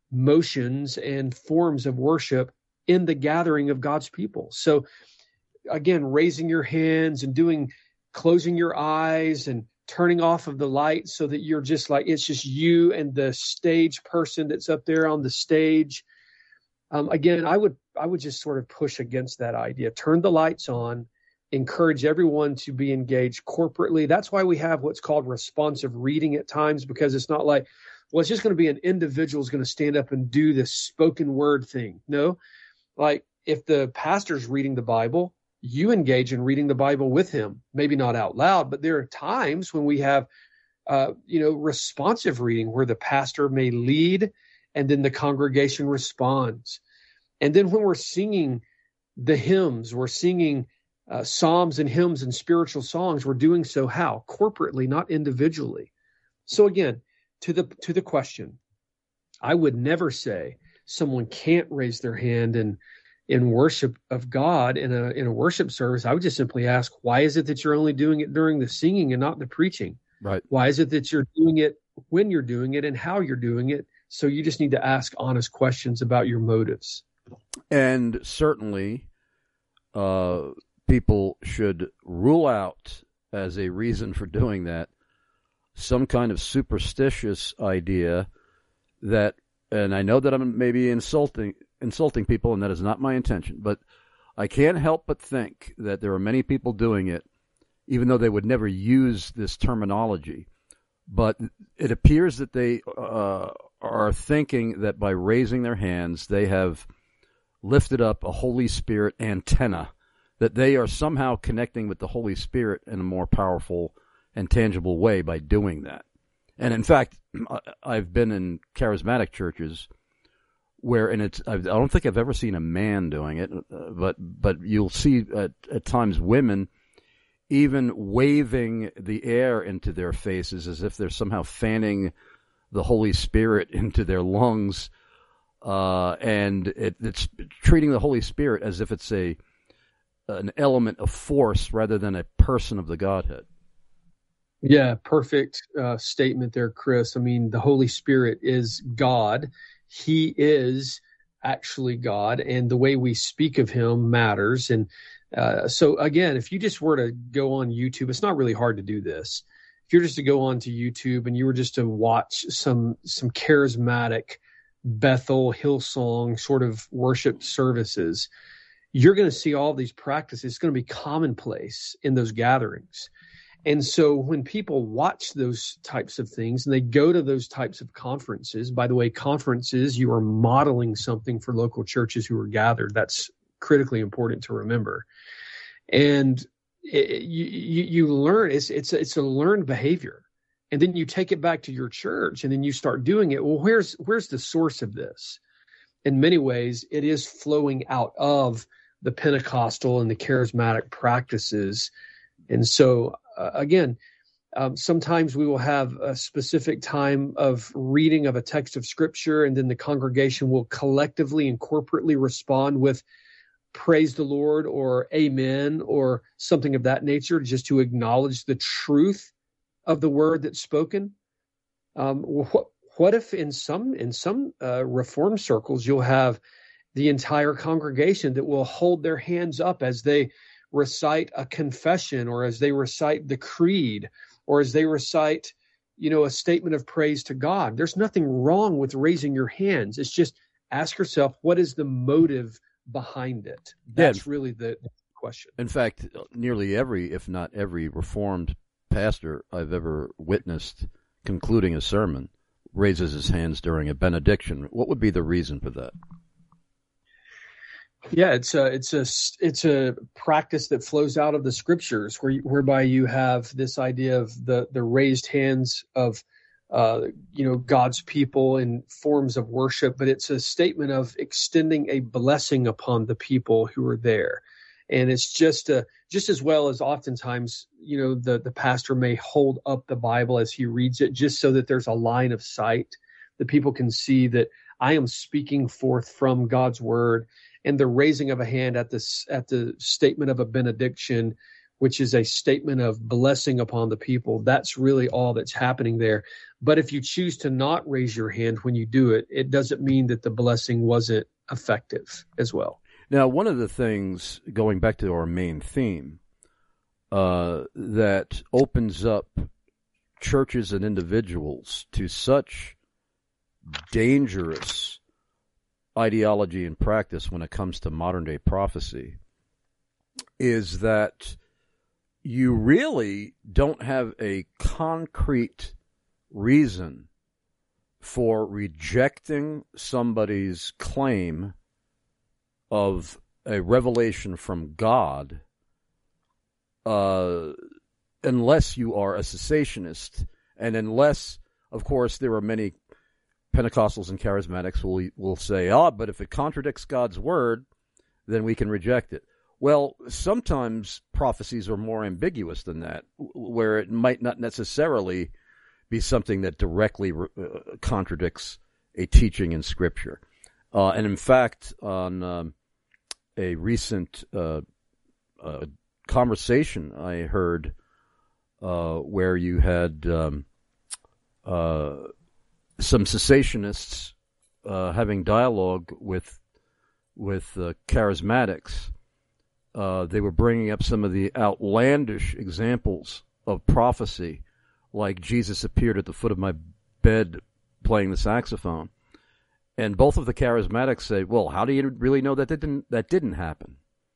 motions and forms of worship in the gathering of God's people. So again, raising your hands and doing, closing your eyes and turning off of the light so that you're just like, it's just you and the stage person that's up there on the stage. Um, again, I would I would just sort of push against that idea. Turn the lights on, encourage everyone to be engaged corporately. That's why we have what's called responsive reading at times, because it's not like, well, it's just going to be an individual is going to stand up and do this spoken word thing. No, like if the pastor's reading the Bible, you engage in reading the Bible with him. Maybe not out loud, but there are times when we have, uh, you know, responsive reading where the pastor may lead and then the congregation responds. And then when we're singing the hymns, we're singing uh, psalms and hymns and spiritual songs, we're doing so how? Corporately, not individually. So again, to the to the question, I would never say someone can't raise their hand in in worship of God in a in a worship service. I would just simply ask, why is it that you're only doing it during the singing and not the preaching? Right. Why is it that you're doing it when you're doing it and how you're doing it? So you just need to ask honest questions about your motives. And certainly, uh, people should rule out as a reason for doing that some kind of superstitious idea that, and I know that I'm maybe insulting insulting people, and that is not my intention, but I can't help but think that there are many people doing it, even though they would never use this terminology. But it appears that they uh, are thinking that by raising their hands, they have lifted up a Holy Spirit antenna, that they are somehow connecting with the Holy Spirit in a more powerful and tangible way by doing that. And in fact, I've been in charismatic churches where, and it's, I don't think I've ever seen a man doing it, but but you'll see at, at times women even waving the air into their faces as if they're somehow fanning the Holy Spirit into their lungs, uh, and it, it's treating the Holy Spirit as if it's a an element of force rather than a person of the Godhead. Yeah, perfect uh, statement there, Chris. I mean, the Holy Spirit is God. He is actually God, and the way we speak of him matters. And uh, so, again, if you just were to go on YouTube, it's not really hard to do this. If you're just to go on to YouTube and you were just to watch some some charismatic Bethel, Hillsong sort of worship services, you're going to see all these practices. It's going to be commonplace in those gatherings. And so when people watch those types of things and they go to those types of conferences, by the way, conferences, you are modeling something for local churches who are gathered. That's critically important to remember. And it, you, you, you learn, it's, it's, it's a learned behavior. And then you take it back to your church and then you start doing it. Well, where's, where's the source of this? In many ways, it is flowing out of the Pentecostal and the charismatic practices. And so, uh, again, um, sometimes we will have a specific time of reading of a text of Scripture, and then the congregation will collectively and corporately respond with praise the Lord or amen or something of that nature, just to acknowledge the truth of the word that's spoken. Um, what, what if in some in some uh, Reform circles you'll have the entire congregation that will hold their hands up as they recite a confession, or as they recite the creed, or as they recite, you know, a statement of praise to God. There's nothing wrong with raising your hands. It's just ask yourself, what is the motive behind it? That's yeah. really the question. In fact, nearly every, if not every, Reformed pastor I've ever witnessed concluding a sermon raises his hands during a benediction. What would be the reason for that? Yeah, it's a it's a it's a practice that flows out of the scriptures, where whereby you have this idea of the the raised hands of uh, you know God's people in forms of worship, but it's a statement of extending a blessing upon the people who are there, and it's just a just as well as oftentimes you know the the pastor may hold up the Bible as he reads it, just so that there's a line of sight that people can see that I am speaking forth from God's word. And the raising of a hand at this at the statement of a benediction, which is a statement of blessing upon the people, that's really all that's happening there. But if you choose to not raise your hand when you do it, it doesn't mean that the blessing wasn't effective as well. Now, one of the things, going back to our main theme, uh, that opens up churches and individuals to such dangerous ideology and practice when it comes to modern-day prophecy is that you really don't have a concrete reason for rejecting somebody's claim of a revelation from God uh, unless you are a cessationist, and unless, of course, there are many Pentecostals and Charismatics will will say, ah, but if it contradicts God's word, then we can reject it. Well, sometimes prophecies are more ambiguous than that, where it might not necessarily be something that directly uh, contradicts a teaching in Scripture. Uh, and in fact, on um, a recent uh, uh, conversation I heard uh, where you had um, uh, some cessationists uh, having dialogue with with uh, charismatics. Uh, they were bringing up some of the outlandish examples of prophecy, like Jesus appeared at the foot of my bed playing the saxophone. And both of the charismatics say, well, how do you really know that didn't that didn't happen?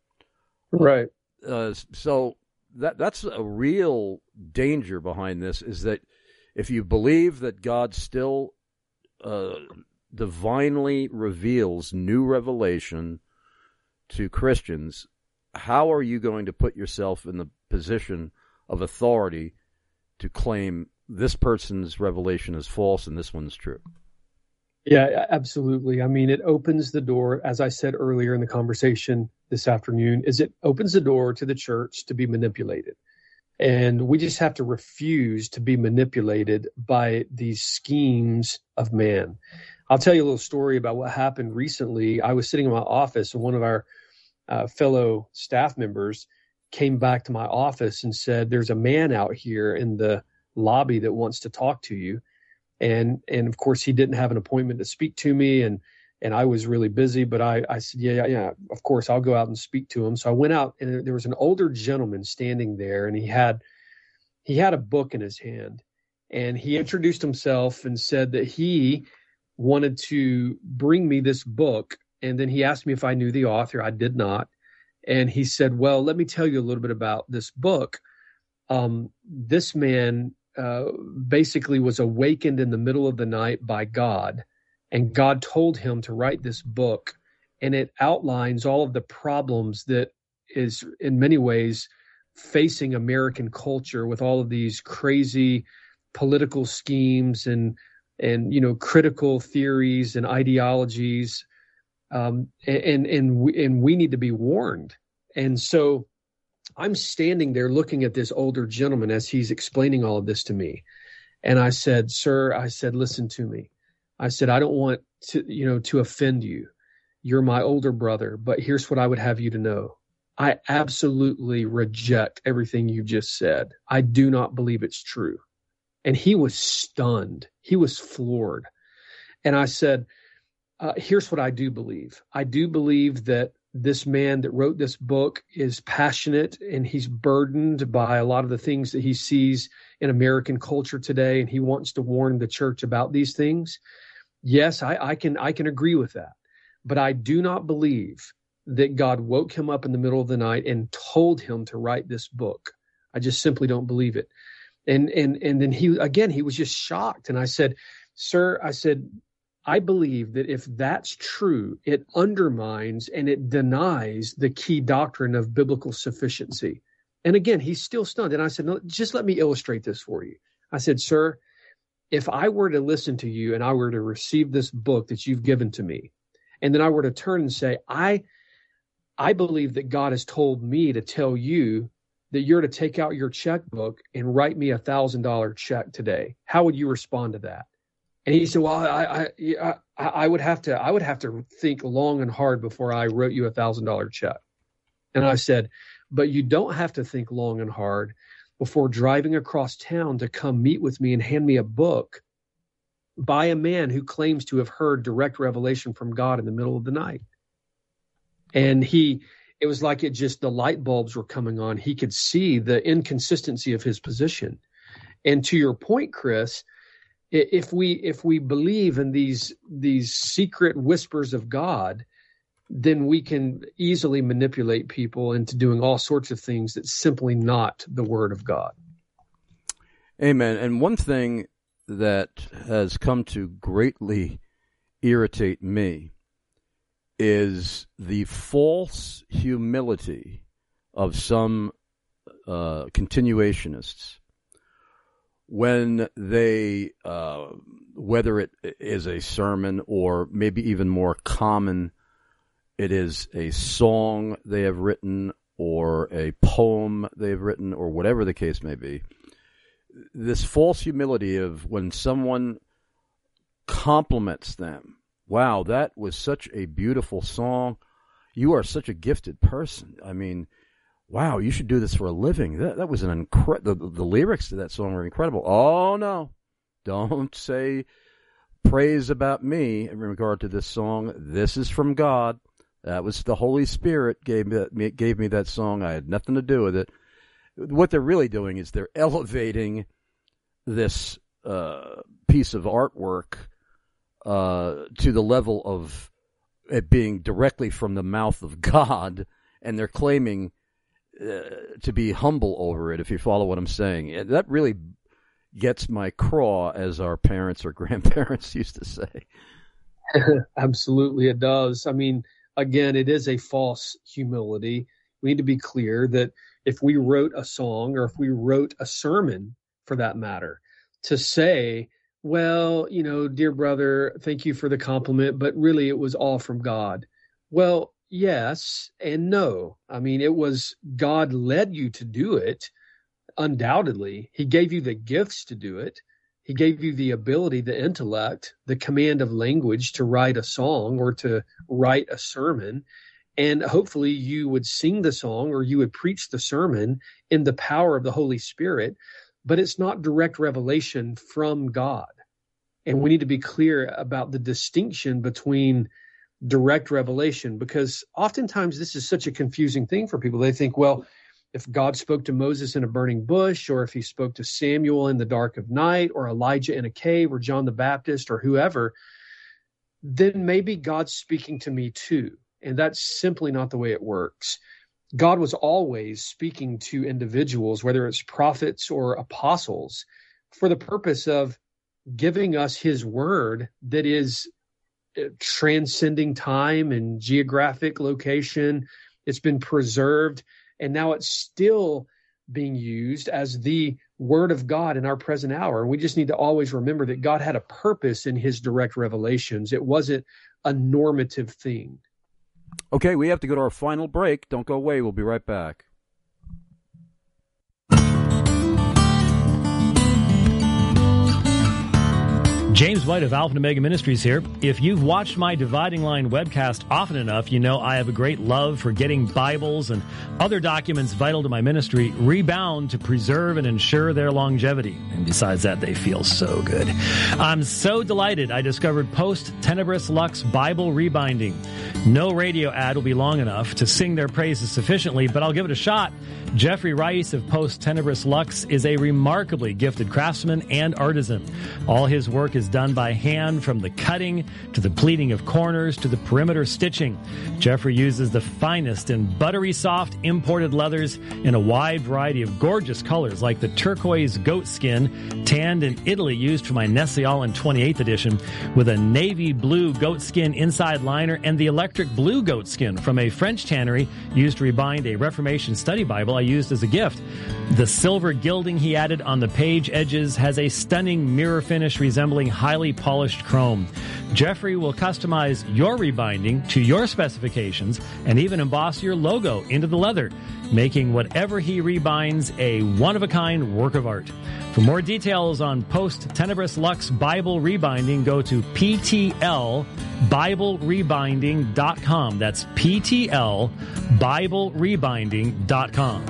Right. Uh, so that that's a real danger behind this, is that if you believe that God still uh, divinely reveals new revelation to Christians, how are you going to put yourself in the position of authority to claim this person's revelation is false and this one's true? Yeah, absolutely. I mean, it opens the door, as I said earlier in the conversation this afternoon, is it opens the door to the church to be manipulated. And we just have to refuse to be manipulated by these schemes of man. I'll tell you a little story about what happened recently. I was sitting in my office, and one of our uh, fellow staff members came back to my office and said, there's a man out here in the lobby that wants to talk to you. And, and of course, he didn't have an appointment to speak to me, and and I was really busy, but I, I said, yeah, yeah, of course, I'll go out and speak to him. So I went out, and there was an older gentleman standing there, and he had he had a book in his hand, and he introduced himself and said that he wanted to bring me this book. And then he asked me if I knew the author. I did not. And he said, well, let me tell you a little bit about this book. Um, this man uh, basically was awakened in the middle of the night by God. And God told him to write this book, and it outlines all of the problems that is in many ways facing American culture with all of these crazy political schemes and, and you know, critical theories and ideologies. Um, and, and, we, and we need to be warned. And so I'm standing there looking at this older gentleman as he's explaining all of this to me. And I said, sir, I said, listen to me. I said, I don't want to, you know, to offend you. You're my older brother, but here's what I would have you to know. I absolutely reject everything you just said. I do not believe it's true. And he was stunned. He was floored. And I said, uh, here's what I do believe. I do believe that this man that wrote this book is passionate and he's burdened by a lot of the things that he sees in American culture today, and he wants to warn the church about these things. Yes, I, I can I can agree with that. But I do not believe that God woke him up in the middle of the night and told him to write this book. I just simply don't believe it. And and and then he again he was just shocked. And I said, "Sir," I said, I believe that if that's true, it undermines and it denies the key doctrine of biblical sufficiency. And again, he's still stunned. And I said, no, just let me illustrate this for you. I said, sir, if I were to listen to you and I were to receive this book that you've given to me, and then I were to turn and say, I, I believe that God has told me to tell you that you're to take out your checkbook and write me a thousand dollar check today, how would you respond to that? And he said, well, I, I, I, I would have to, I would have to think long and hard before I wrote you a thousand dollar check. And I said, but you don't have to think long and hard before driving across town to come meet with me and hand me a book by a man who claims to have heard direct revelation from God in the middle of the night. And he, it was like it just, the light bulbs were coming on. He could see the inconsistency of his position. And to your point, Chris, If we if we believe in these these secret whispers of God, then we can easily manipulate people into doing all sorts of things that's simply not the Word of God. Amen. And one thing that has come to greatly irritate me is the false humility of some uh, continuationists. When they, uh, whether it is a sermon or maybe even more common, it is a song they have written or a poem they've written or whatever the case may be, this false humility of when someone compliments them, wow, that was such a beautiful song. You are such a gifted person. I mean, wow, you should do this for a living. That that was an incredible. The, the lyrics to that song were incredible. Oh no, don't say praise about me in regard to this song. This is from God. That was the Holy Spirit gave me gave me that song. I had nothing to do with it. What they're really doing is they're elevating this uh, piece of artwork uh, to the level of it being directly from the mouth of God, and they're claiming Uh, to be humble over it, if you follow what I'm saying. That really gets my craw, as our parents or grandparents used to say. Absolutely, it does. I mean, again, it is a false humility. We need to be clear that if we wrote a song or if we wrote a sermon, for that matter, to say, well, you know, dear brother, thank you for the compliment, but really it was all from God. Well, yes and no. I mean, it was God led you to do it, undoubtedly. He gave you the gifts to do it. He gave you the ability, the intellect, the command of language to write a song or to write a sermon. And hopefully you would sing the song or you would preach the sermon in the power of the Holy Spirit, but it's not direct revelation from God. And we need to be clear about the distinction between direct revelation, because oftentimes this is such a confusing thing for people. They think, well, if God spoke to Moses in a burning bush, or if he spoke to Samuel in the dark of night, or Elijah in a cave, or John the Baptist, or whoever, then maybe God's speaking to me too. And that's simply not the way it works. God was always speaking to individuals, whether it's prophets or apostles, for the purpose of giving us his word that is transcending time and geographic location. It's been preserved, and now it's still being used as the word of God in our present hour. And we just need to always remember that God had a purpose in his direct revelations. It wasn't a normative thing. Okay, we have to go to our final break. Don't go away. We'll be right back. James White of Alpha and Omega Ministries here. If you've watched my Dividing Line webcast often enough, you know I have a great love for getting Bibles and other documents vital to my ministry rebound to preserve and ensure their longevity. And besides that, they feel so good. I'm so delighted I discovered Post Tenebris Lux Bible Rebinding. No radio ad will be long enough to sing their praises sufficiently, but I'll give it a shot. Jeffrey Rice of Post Tenebris Lux is a remarkably gifted craftsman and artisan. All his work is done by hand, from the cutting to the pleating of corners to the perimeter stitching. Jeffrey uses the finest and buttery soft imported leathers in a wide variety of gorgeous colors, like the turquoise goat skin tanned in Italy used for my Nestle Island twenty-eighth edition, with a navy blue goat skin inside liner, and the electric blue goat skin from a French tannery used to rebind a Reformation study Bible I used as a gift. The silver gilding he added on the page edges has a stunning mirror finish resembling highly polished chrome. Jeffrey will customize your rebinding to your specifications and even emboss your logo into the leather, making whatever he rebinds a one-of-a-kind work of art. For more details on Post Tenebris Lux Bible Rebinding, go to P T L Bible Rebinding dot com. That's P T L Bible Rebinding dot com.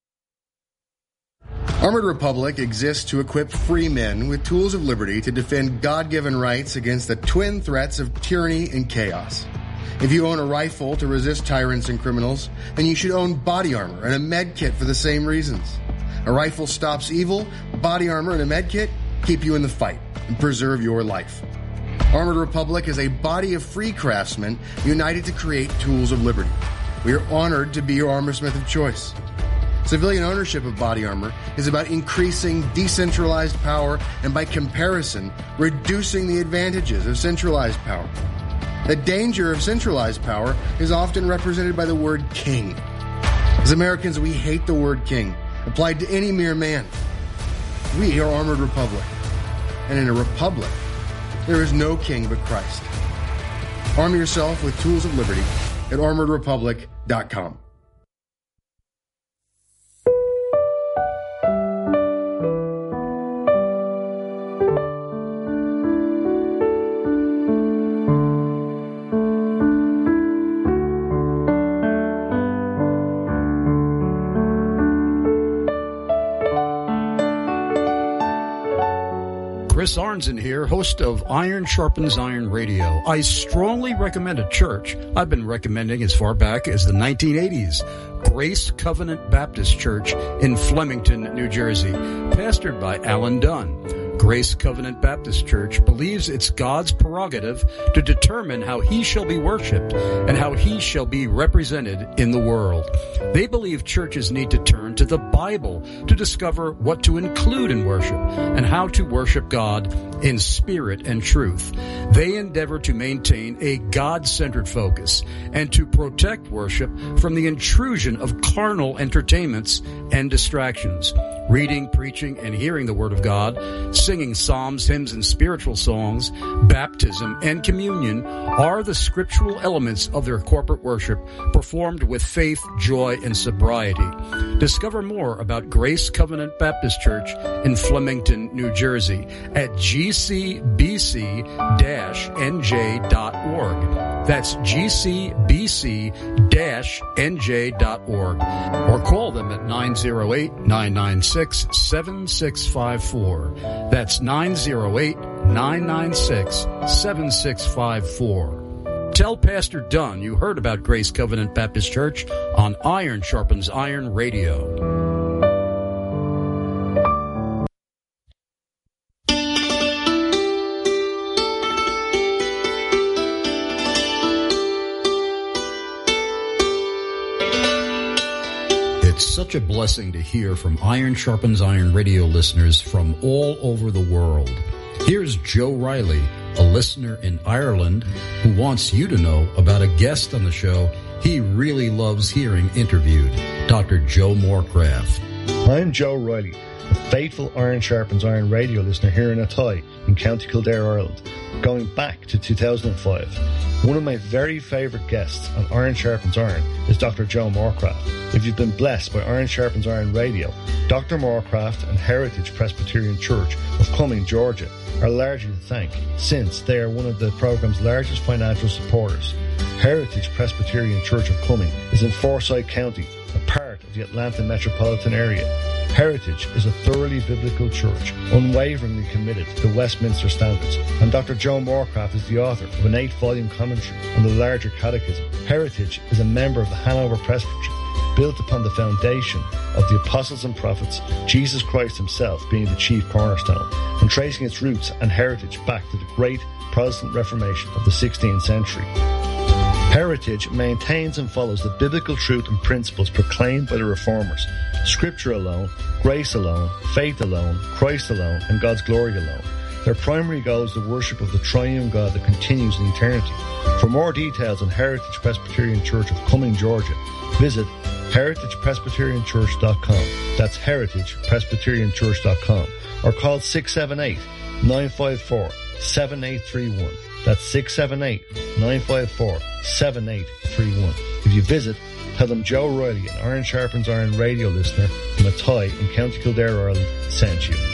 Armored Republic exists to equip free men with tools of liberty to defend God-given rights against the twin threats of tyranny and chaos. If you own a rifle to resist tyrants and criminals, then you should own body armor and a med kit for the same reasons. A rifle stops evil, body armor and a med kit keep you in the fight and preserve your life. Armored Republic is a body of free craftsmen united to create tools of liberty. We are honored to be your armorsmith of choice. Civilian ownership of body armor is about increasing decentralized power and, by comparison, reducing the advantages of centralized power. The danger of centralized power is often represented by the word king. As Americans, we hate the word king, applied to any mere man. We are Armored Republic, and in a republic, there is no king but Christ. Arm yourself with tools of liberty at armored republic dot com. Chris Arnzen here, host of Iron Sharpens Iron Radio. I strongly recommend a church I've been recommending as far back as the nineteen eighties. Grace Covenant Baptist Church in Flemington, New Jersey, pastored by Alan Dunn. Grace Covenant Baptist Church believes it's God's prerogative to determine how he shall be worshiped and how he shall be represented in the world. They believe churches need to turn to the Bible to discover what to include in worship and how to worship God in spirit and truth. They endeavor to maintain a God-centered focus and to protect worship from the intrusion of carnal entertainments and distractions. Reading, preaching, and hearing the Word of God, singing psalms, hymns, and spiritual songs, baptism, and communion are the scriptural elements of their corporate worship, performed with faith, joy, and sobriety. Discover more about Grace Covenant Baptist Church in Flemington, New Jersey at g c b c dash n j dot org. That's g c b c dash n j dot org. Or call them at nine oh eight, nine nine six, seven six five four. That's nine oh eight, nine nine six, seven six five four. Tell Pastor Dunn you heard about Grace Covenant Baptist Church on Iron Sharpens Iron Radio. It's such a blessing to hear from Iron Sharpens Iron Radio listeners from all over the world. Here's Joe Riley, a listener in Ireland, who wants you to know about a guest on the show he really loves hearing interviewed, Doctor Joe Morecraft. I'm Joe Riley, the faithful Iron Sharpens Iron radio listener here in Athy in County Kildare, Ireland, going back to two thousand five. One of my very favourite guests on Iron Sharpens Iron is Doctor Joe Moorcraft. If you've been blessed by Iron Sharpens Iron radio, Doctor Moorcraft and Heritage Presbyterian Church of Cumming, Georgia, are largely to thank, since they are one of the programme's largest financial supporters. Heritage Presbyterian Church of Cumming is in Forsyth County, a part of the Atlanta metropolitan area. Heritage is a thoroughly biblical church, unwaveringly committed to Westminster standards, and Doctor Joe Moorcraft is the author of an eight-volume commentary on the larger catechism. Heritage is a member of the Hanover Presbytery, built upon the foundation of the apostles and prophets, Jesus Christ himself being the chief cornerstone, and tracing its roots and heritage back to the great Protestant Reformation of the sixteenth century. Heritage maintains and follows the biblical truth and principles proclaimed by the Reformers: Scripture alone, grace alone, faith alone, Christ alone, and God's glory alone. Their primary goal is the worship of the triune God that continues in eternity. For more details on Heritage Presbyterian Church of Cumming, Georgia, visit heritage presbyterian church dot com. That's heritage presbyterian church dot com. Or call six seven eight, nine five four, seven eight three one. That's six seven eight, nine five four, seven eight three one. If you visit, tell them Joe Riley, an Iron Sharpens Iron radio listener from Athy in County Kildare, Ireland, sent you.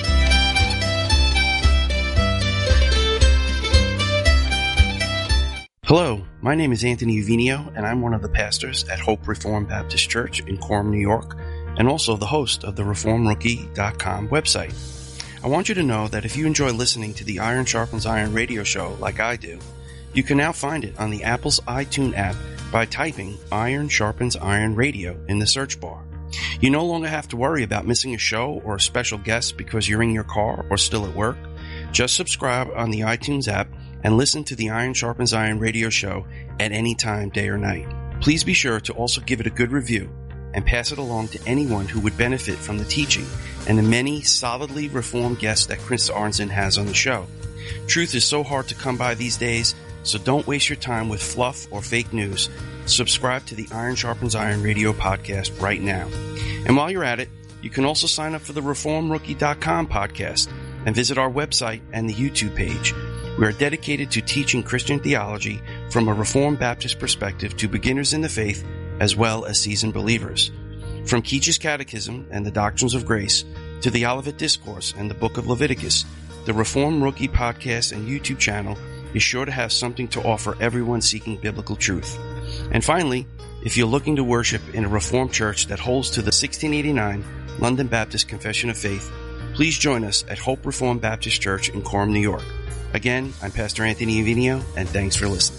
Hello, my name is Anthony Uvinio, and I'm one of the pastors at Hope Reformed Baptist Church in Coram, New York, and also the host of the reform rookie dot com website. I want you to know that if you enjoy listening to the Iron Sharpens Iron radio show like I do, you can now find it on the Apple's iTunes app by typing Iron Sharpens Iron Radio in the search bar. You no longer have to worry about missing a show or a special guest because you're in your car or still at work. Just subscribe on the iTunes app and listen to the Iron Sharpens Iron radio show at any time, day or night. Please be sure to also give it a good review and pass it along to anyone who would benefit from the teaching and the many solidly reformed guests that Chris Arnzen has on the show. Truth is so hard to come by these days, so don't waste your time with fluff or fake news. Subscribe to the Iron Sharpens Iron radio podcast right now. And while you're at it, you can also sign up for the reform rookie dot com podcast and visit our website and the YouTube page. We are dedicated to teaching Christian theology from a Reformed Baptist perspective to beginners in the faith as well as seasoned believers. From Keach's Catechism and the Doctrines of Grace to the Olivet Discourse and the Book of Leviticus, the Reform Rookie podcast and YouTube channel is sure to have something to offer everyone seeking biblical truth. And finally, if you're looking to worship in a Reformed church that holds to the sixteen eighty-nine London Baptist Confession of Faith, please join us at Hope Reformed Baptist Church in Coram, New York. Again, I'm Pastor Anthony Uvinio, and thanks for listening.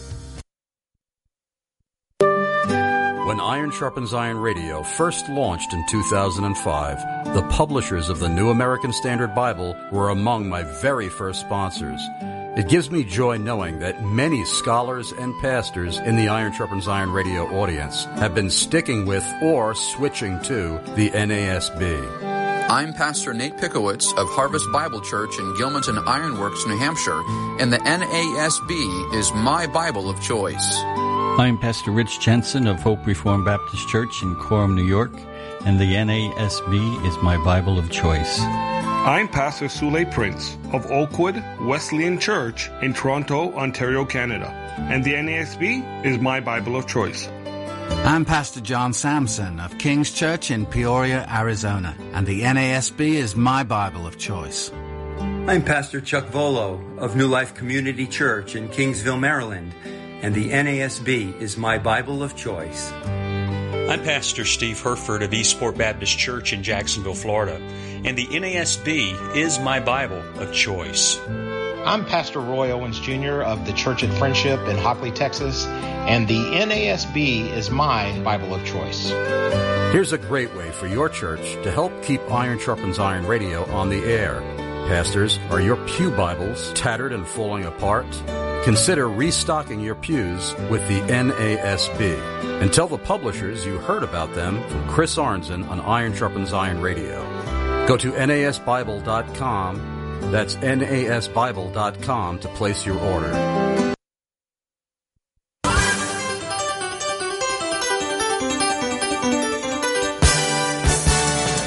When Iron Sharpens Iron Radio first launched in two thousand five, the publishers of the New American Standard Bible were among my very first sponsors. It gives me joy knowing that many scholars and pastors in the Iron Sharpens Iron Radio audience have been sticking with or switching to the N A S B. I'm Pastor Nate Pickowitz of Harvest Bible Church in Gilmanton Ironworks, New Hampshire, and the N A S B is my Bible of choice. I'm Pastor Rich Jensen of Hope Reformed Baptist Church in Coram, New York, and the N A S B is my Bible of choice. I'm Pastor Sule Prince of Oakwood Wesleyan Church in Toronto, Ontario, Canada, and the N A S B is my Bible of choice. I'm Pastor John Sampson of King's Church in Peoria, Arizona, and the N A S B is my Bible of choice. I'm Pastor Chuck Volo of New Life Community Church in Kingsville, Maryland, and the N A S B is my Bible of choice. I'm Pastor Steve Herford of Eastport Baptist Church in Jacksonville, Florida, and the N A S B is my Bible of choice. I'm Pastor Roy Owens Junior of the Church at Friendship in Hockley, Texas, and the N A S B is my Bible of choice. Here's a great way for your church to help keep Iron Sharpens Iron Radio on the air. Pastors, are your pew Bibles tattered and falling apart? Consider restocking your pews with the N A S B. And tell the publishers you heard about them from Chris Arnzen on Iron Sharpens Iron Radio. Go to N A S Bible dot com. That's N A S Bible dot com to place your order.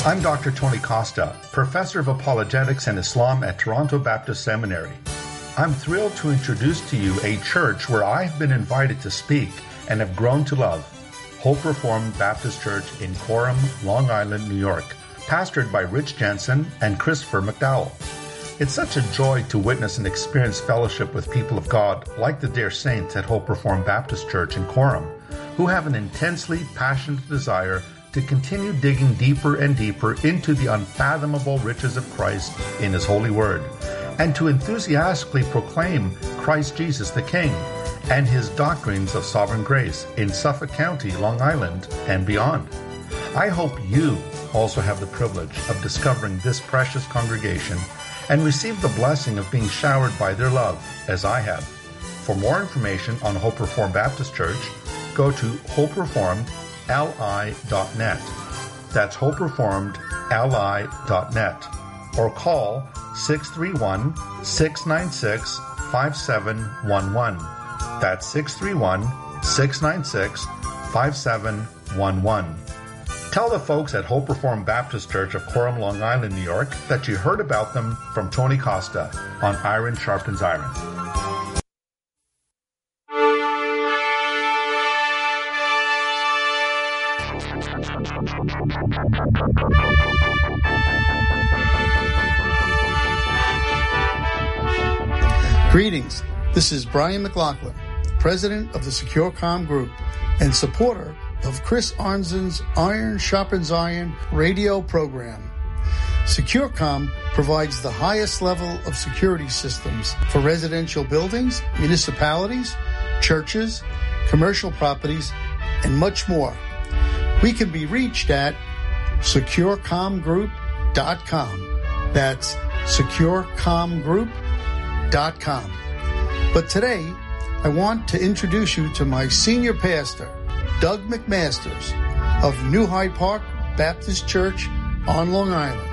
I'm Doctor Tony Costa, Professor of Apologetics and Islam at Toronto Baptist Seminary. I'm thrilled to introduce to you a church where I have been invited to speak and have grown to love, Hope Reformed Baptist Church in Coram, Long Island, New York, pastored by Rich Jensen and Christopher McDowell. It's such a joy to witness and experience fellowship with people of God like the dear saints at Hope Reformed Baptist Church in Coram, who have an intensely passionate desire to continue digging deeper and deeper into the unfathomable riches of Christ in His holy word, and to enthusiastically proclaim Christ Jesus the King and His doctrines of sovereign grace in Suffolk County, Long Island, and beyond. I hope you also have the privilege of discovering this precious congregation and receive the blessing of being showered by their love, as I have. For more information on Hope Reformed Baptist Church, go to hope reformed l i dot net. That's hope reformed l i dot net. Or call six three one, six nine six, five seven one one. That's six three one, six nine six, five seven one one. Tell the folks at Hope Reformed Baptist Church of Coram, Long Island, New York, that you heard about them from Tony Costa on Iron Sharpens Iron. Greetings. This is Brian McLaughlin, President of the Secure Comm Group and supporter of Chris Arnzen's Iron Sharpens Iron radio program. SecureCom provides the highest level of security systems for residential buildings, municipalities, churches, commercial properties, and much more. We can be reached at secure comm group dot com. That's secure comm group dot com. But today, I want to introduce you to my senior pastor, Doug McMasters of New Hyde Park Baptist Church on Long Island.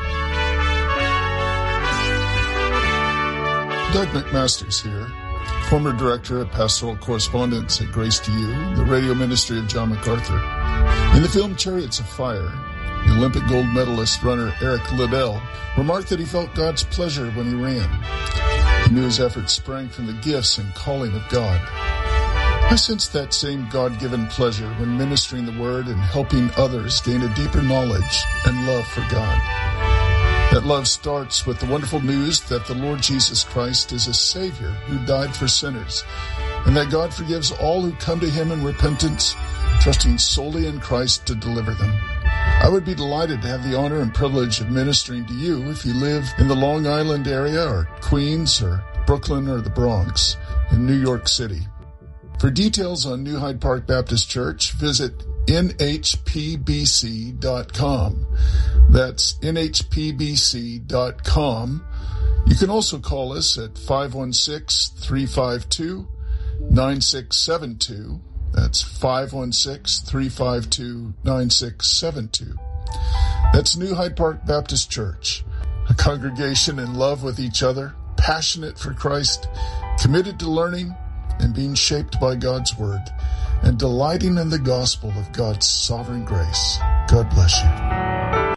Doug McMasters here, former director of pastoral correspondence at Grace to You, the radio ministry of John MacArthur. In the film Chariots of Fire, the Olympic gold medalist runner Eric Liddell remarked that he felt God's pleasure when he ran. He knew his efforts sprang from the gifts and calling of God. I sense that same God-given pleasure when ministering the Word and helping others gain a deeper knowledge and love for God. That love starts with the wonderful news that the Lord Jesus Christ is a Savior who died for sinners, and that God forgives all who come to Him in repentance, trusting solely in Christ to deliver them. I would be delighted to have the honor and privilege of ministering to you if you live in the Long Island area or Queens or Brooklyn or the Bronx in New York City. For details on New Hyde Park Baptist Church, visit N H P B C dot com. That's N H P B C dot com. You can also call us at five one six, three five two, nine six seven two. That's five one six, three five two, nine six seven two. That's New Hyde Park Baptist Church, a congregation in love with each other, passionate for Christ, committed to learning and being shaped by God's Word, and delighting in the gospel of God's sovereign grace. God bless you.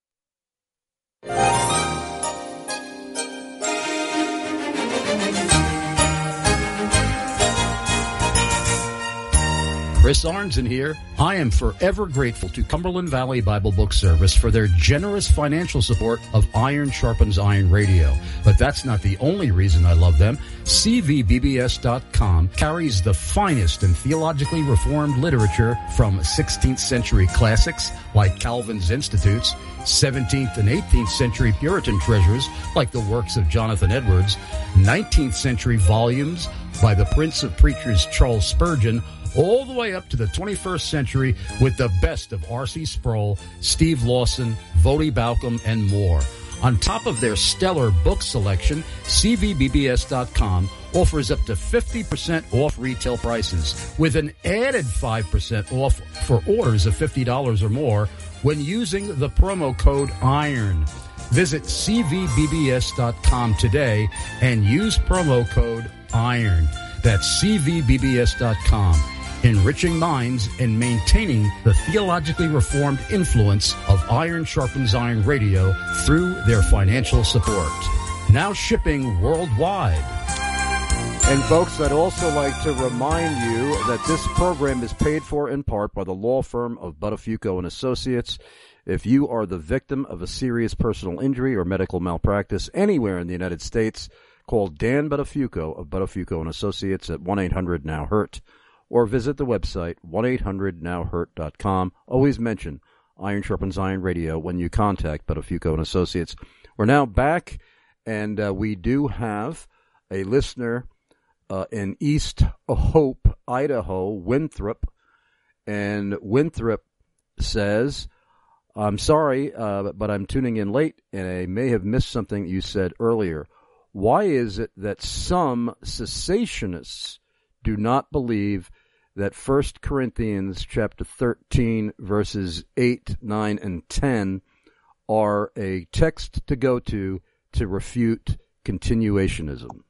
Chris Arnzen here. I am forever grateful to Cumberland Valley Bible Book Service for their generous financial support of Iron Sharpens Iron Radio. But that's not the only reason I love them. C V B B S dot com carries the finest and theologically reformed literature from sixteenth century classics like Calvin's Institutes, seventeenth and eighteenth century Puritan treasures like the works of Jonathan Edwards, nineteenth century volumes by the Prince of Preachers Charles Spurgeon, all the way up to the twenty-first century with the best of R C Sproul, Steve Lawson, Voddie Baucham, and more. On top of their stellar book selection, C V B B S dot com offers up to fifty percent off retail prices with an added five percent off for orders of fifty dollars or more when using the promo code IRON. Visit C V B B S dot com today and use promo code IRON. That's C V B B S dot com. enriching minds and maintaining the theologically reformed influence of Iron Sharpens Iron Radio through their financial support. Now shipping worldwide. And folks, I'd also like to remind you that this program is paid for in part by the law firm of Buttafuoco and Associates. If you are the victim of a serious personal injury or medical malpractice anywhere in the United States, call Dan Buttafuoco of Buttafuoco and Associates at one eight hundred now hurt or visit the website one eight hundred now hurt dot com. Always mention Iron Sharpens Iron Radio when you contact Buttafuoco and Associates. We're now back, and uh, we do have a listener uh, in East Hope, Idaho, Winthrop, and Winthrop says, I'm sorry, uh, but I'm tuning in late, and I may have missed something you said earlier. Why is it that some cessationists do not believe that First Corinthians chapter thirteen, verses eight, nine, and ten are a text to go to to refute continuationism?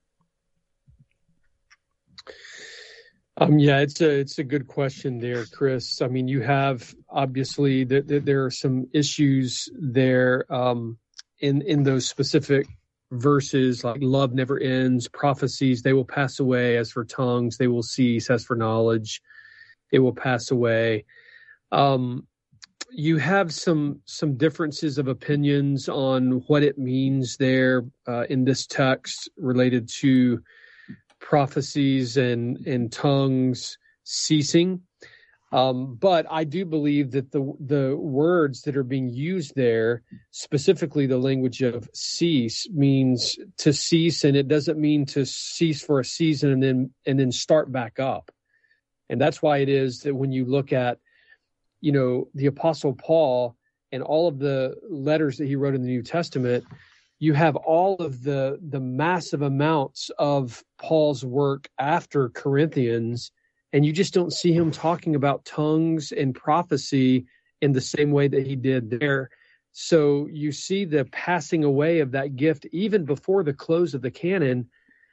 Um, yeah, it's a it's a good question there, Chris. I mean, you have obviously that there, there are some issues there um, in in those specific verses, like love never ends, prophecies, they will pass away. As for tongues, they will cease. As for knowledge, it will pass away. Um, you have some some differences of opinions on what it means there uh, in this text related to prophecies and, and tongues ceasing. Um, but I do believe that the the words that are being used there, specifically the language of cease, means to cease, and it doesn't mean to cease for a season and then and then start back up. And that's why it is that when you look at, you know, the Apostle Paul and all of the letters that he wrote in the New Testament, you have all of the the massive amounts of Paul's work after Corinthians, and you just don't see him talking about tongues and prophecy in the same way that he did there. So you see the passing away of that gift even before the close of the canon.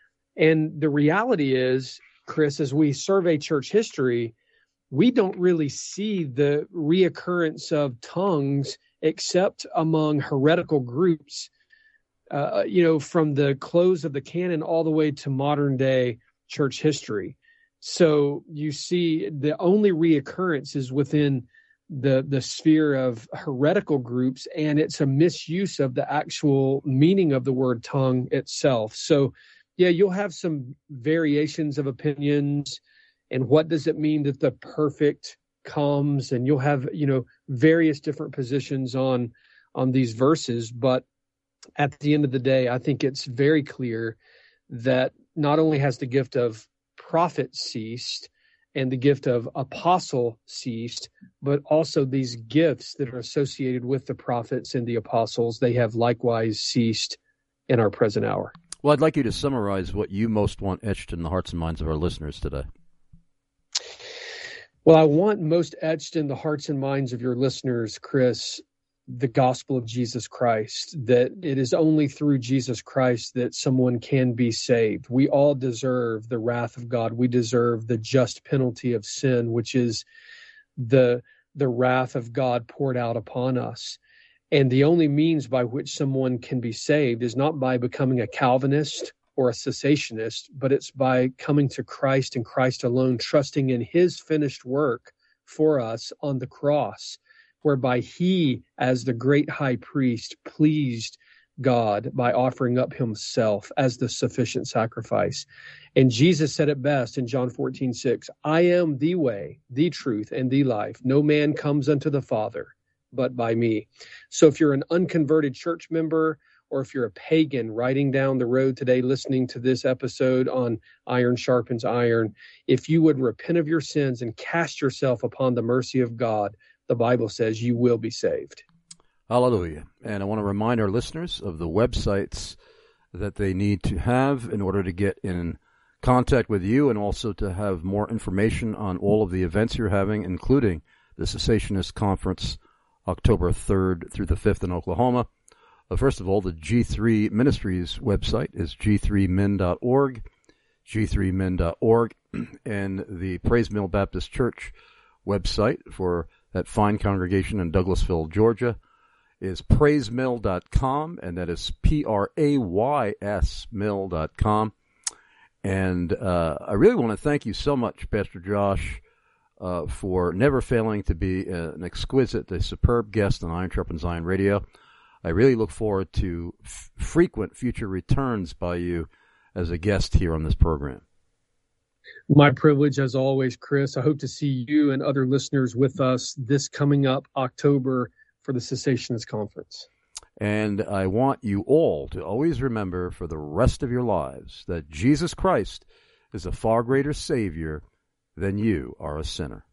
And the reality is, Chris, as we survey church history, we don't really see the reoccurrence of tongues except among heretical groups, uh, you know, from the close of the canon all the way to modern day church history. So you see the only reoccurrence is within the the sphere of heretical groups, and it's a misuse of the actual meaning of the word tongue itself. So, yeah, you'll have some variations of opinions, and what does it mean that the perfect comes, and you'll have, you know, various different positions on on these verses. But at the end of the day, I think it's very clear that not only has the gift of prophet ceased and the gift of apostle ceased, but also these gifts that are associated with the prophets and the apostles, they have likewise ceased in our present hour. Well, I'd like you to summarize what you most want etched in the hearts and minds of our listeners today. Well, I want most etched in the hearts and minds of your listeners, Chris, the gospel of Jesus Christ, that it is only through Jesus Christ that someone can be saved. We all deserve the wrath of God. We deserve the just penalty of sin, which is the, the wrath of God poured out upon us. And the only means by which someone can be saved is not by becoming a Calvinist or a cessationist, but it's by coming to Christ and Christ alone, trusting in his finished work for us on the cross, whereby he, as the great high priest, pleased God by offering up himself as the sufficient sacrifice. And Jesus said it best in John fourteen six, I am the way, the truth, and the life. No man comes unto the Father but by me. So if you're an unconverted church member, or if you're a pagan riding down the road today listening to this episode on Iron Sharpens Iron, if you would repent of your sins and cast yourself upon the mercy of God, the Bible says you will be saved. Hallelujah. And I want to remind our listeners of the websites that they need to have in order to get in contact with you, and also to have more information on all of the events you're having, including the Cessationist Conference, October third through the fifth in Oklahoma. Uh, first of all, the G three Ministries website is g three min dot org, g three min dot org. and the Praise Mill Baptist Church website for that fine congregation in Douglasville, Georgia, is praise mill dot com, and that is P R A Y S mill dot com. And uh, I really want to thank you so much, Pastor Josh, uh, for never failing to be uh, an exquisite, a superb guest on Iron Sharpens Iron Radio. I really look forward to f- frequent future returns by you as a guest here on this program. My privilege, as always, Chris. I hope to see you and other listeners with us this coming up October for the Cessationist Conference. And I want you all to always remember for the rest of your lives that Jesus Christ is a far greater Savior than you are a sinner.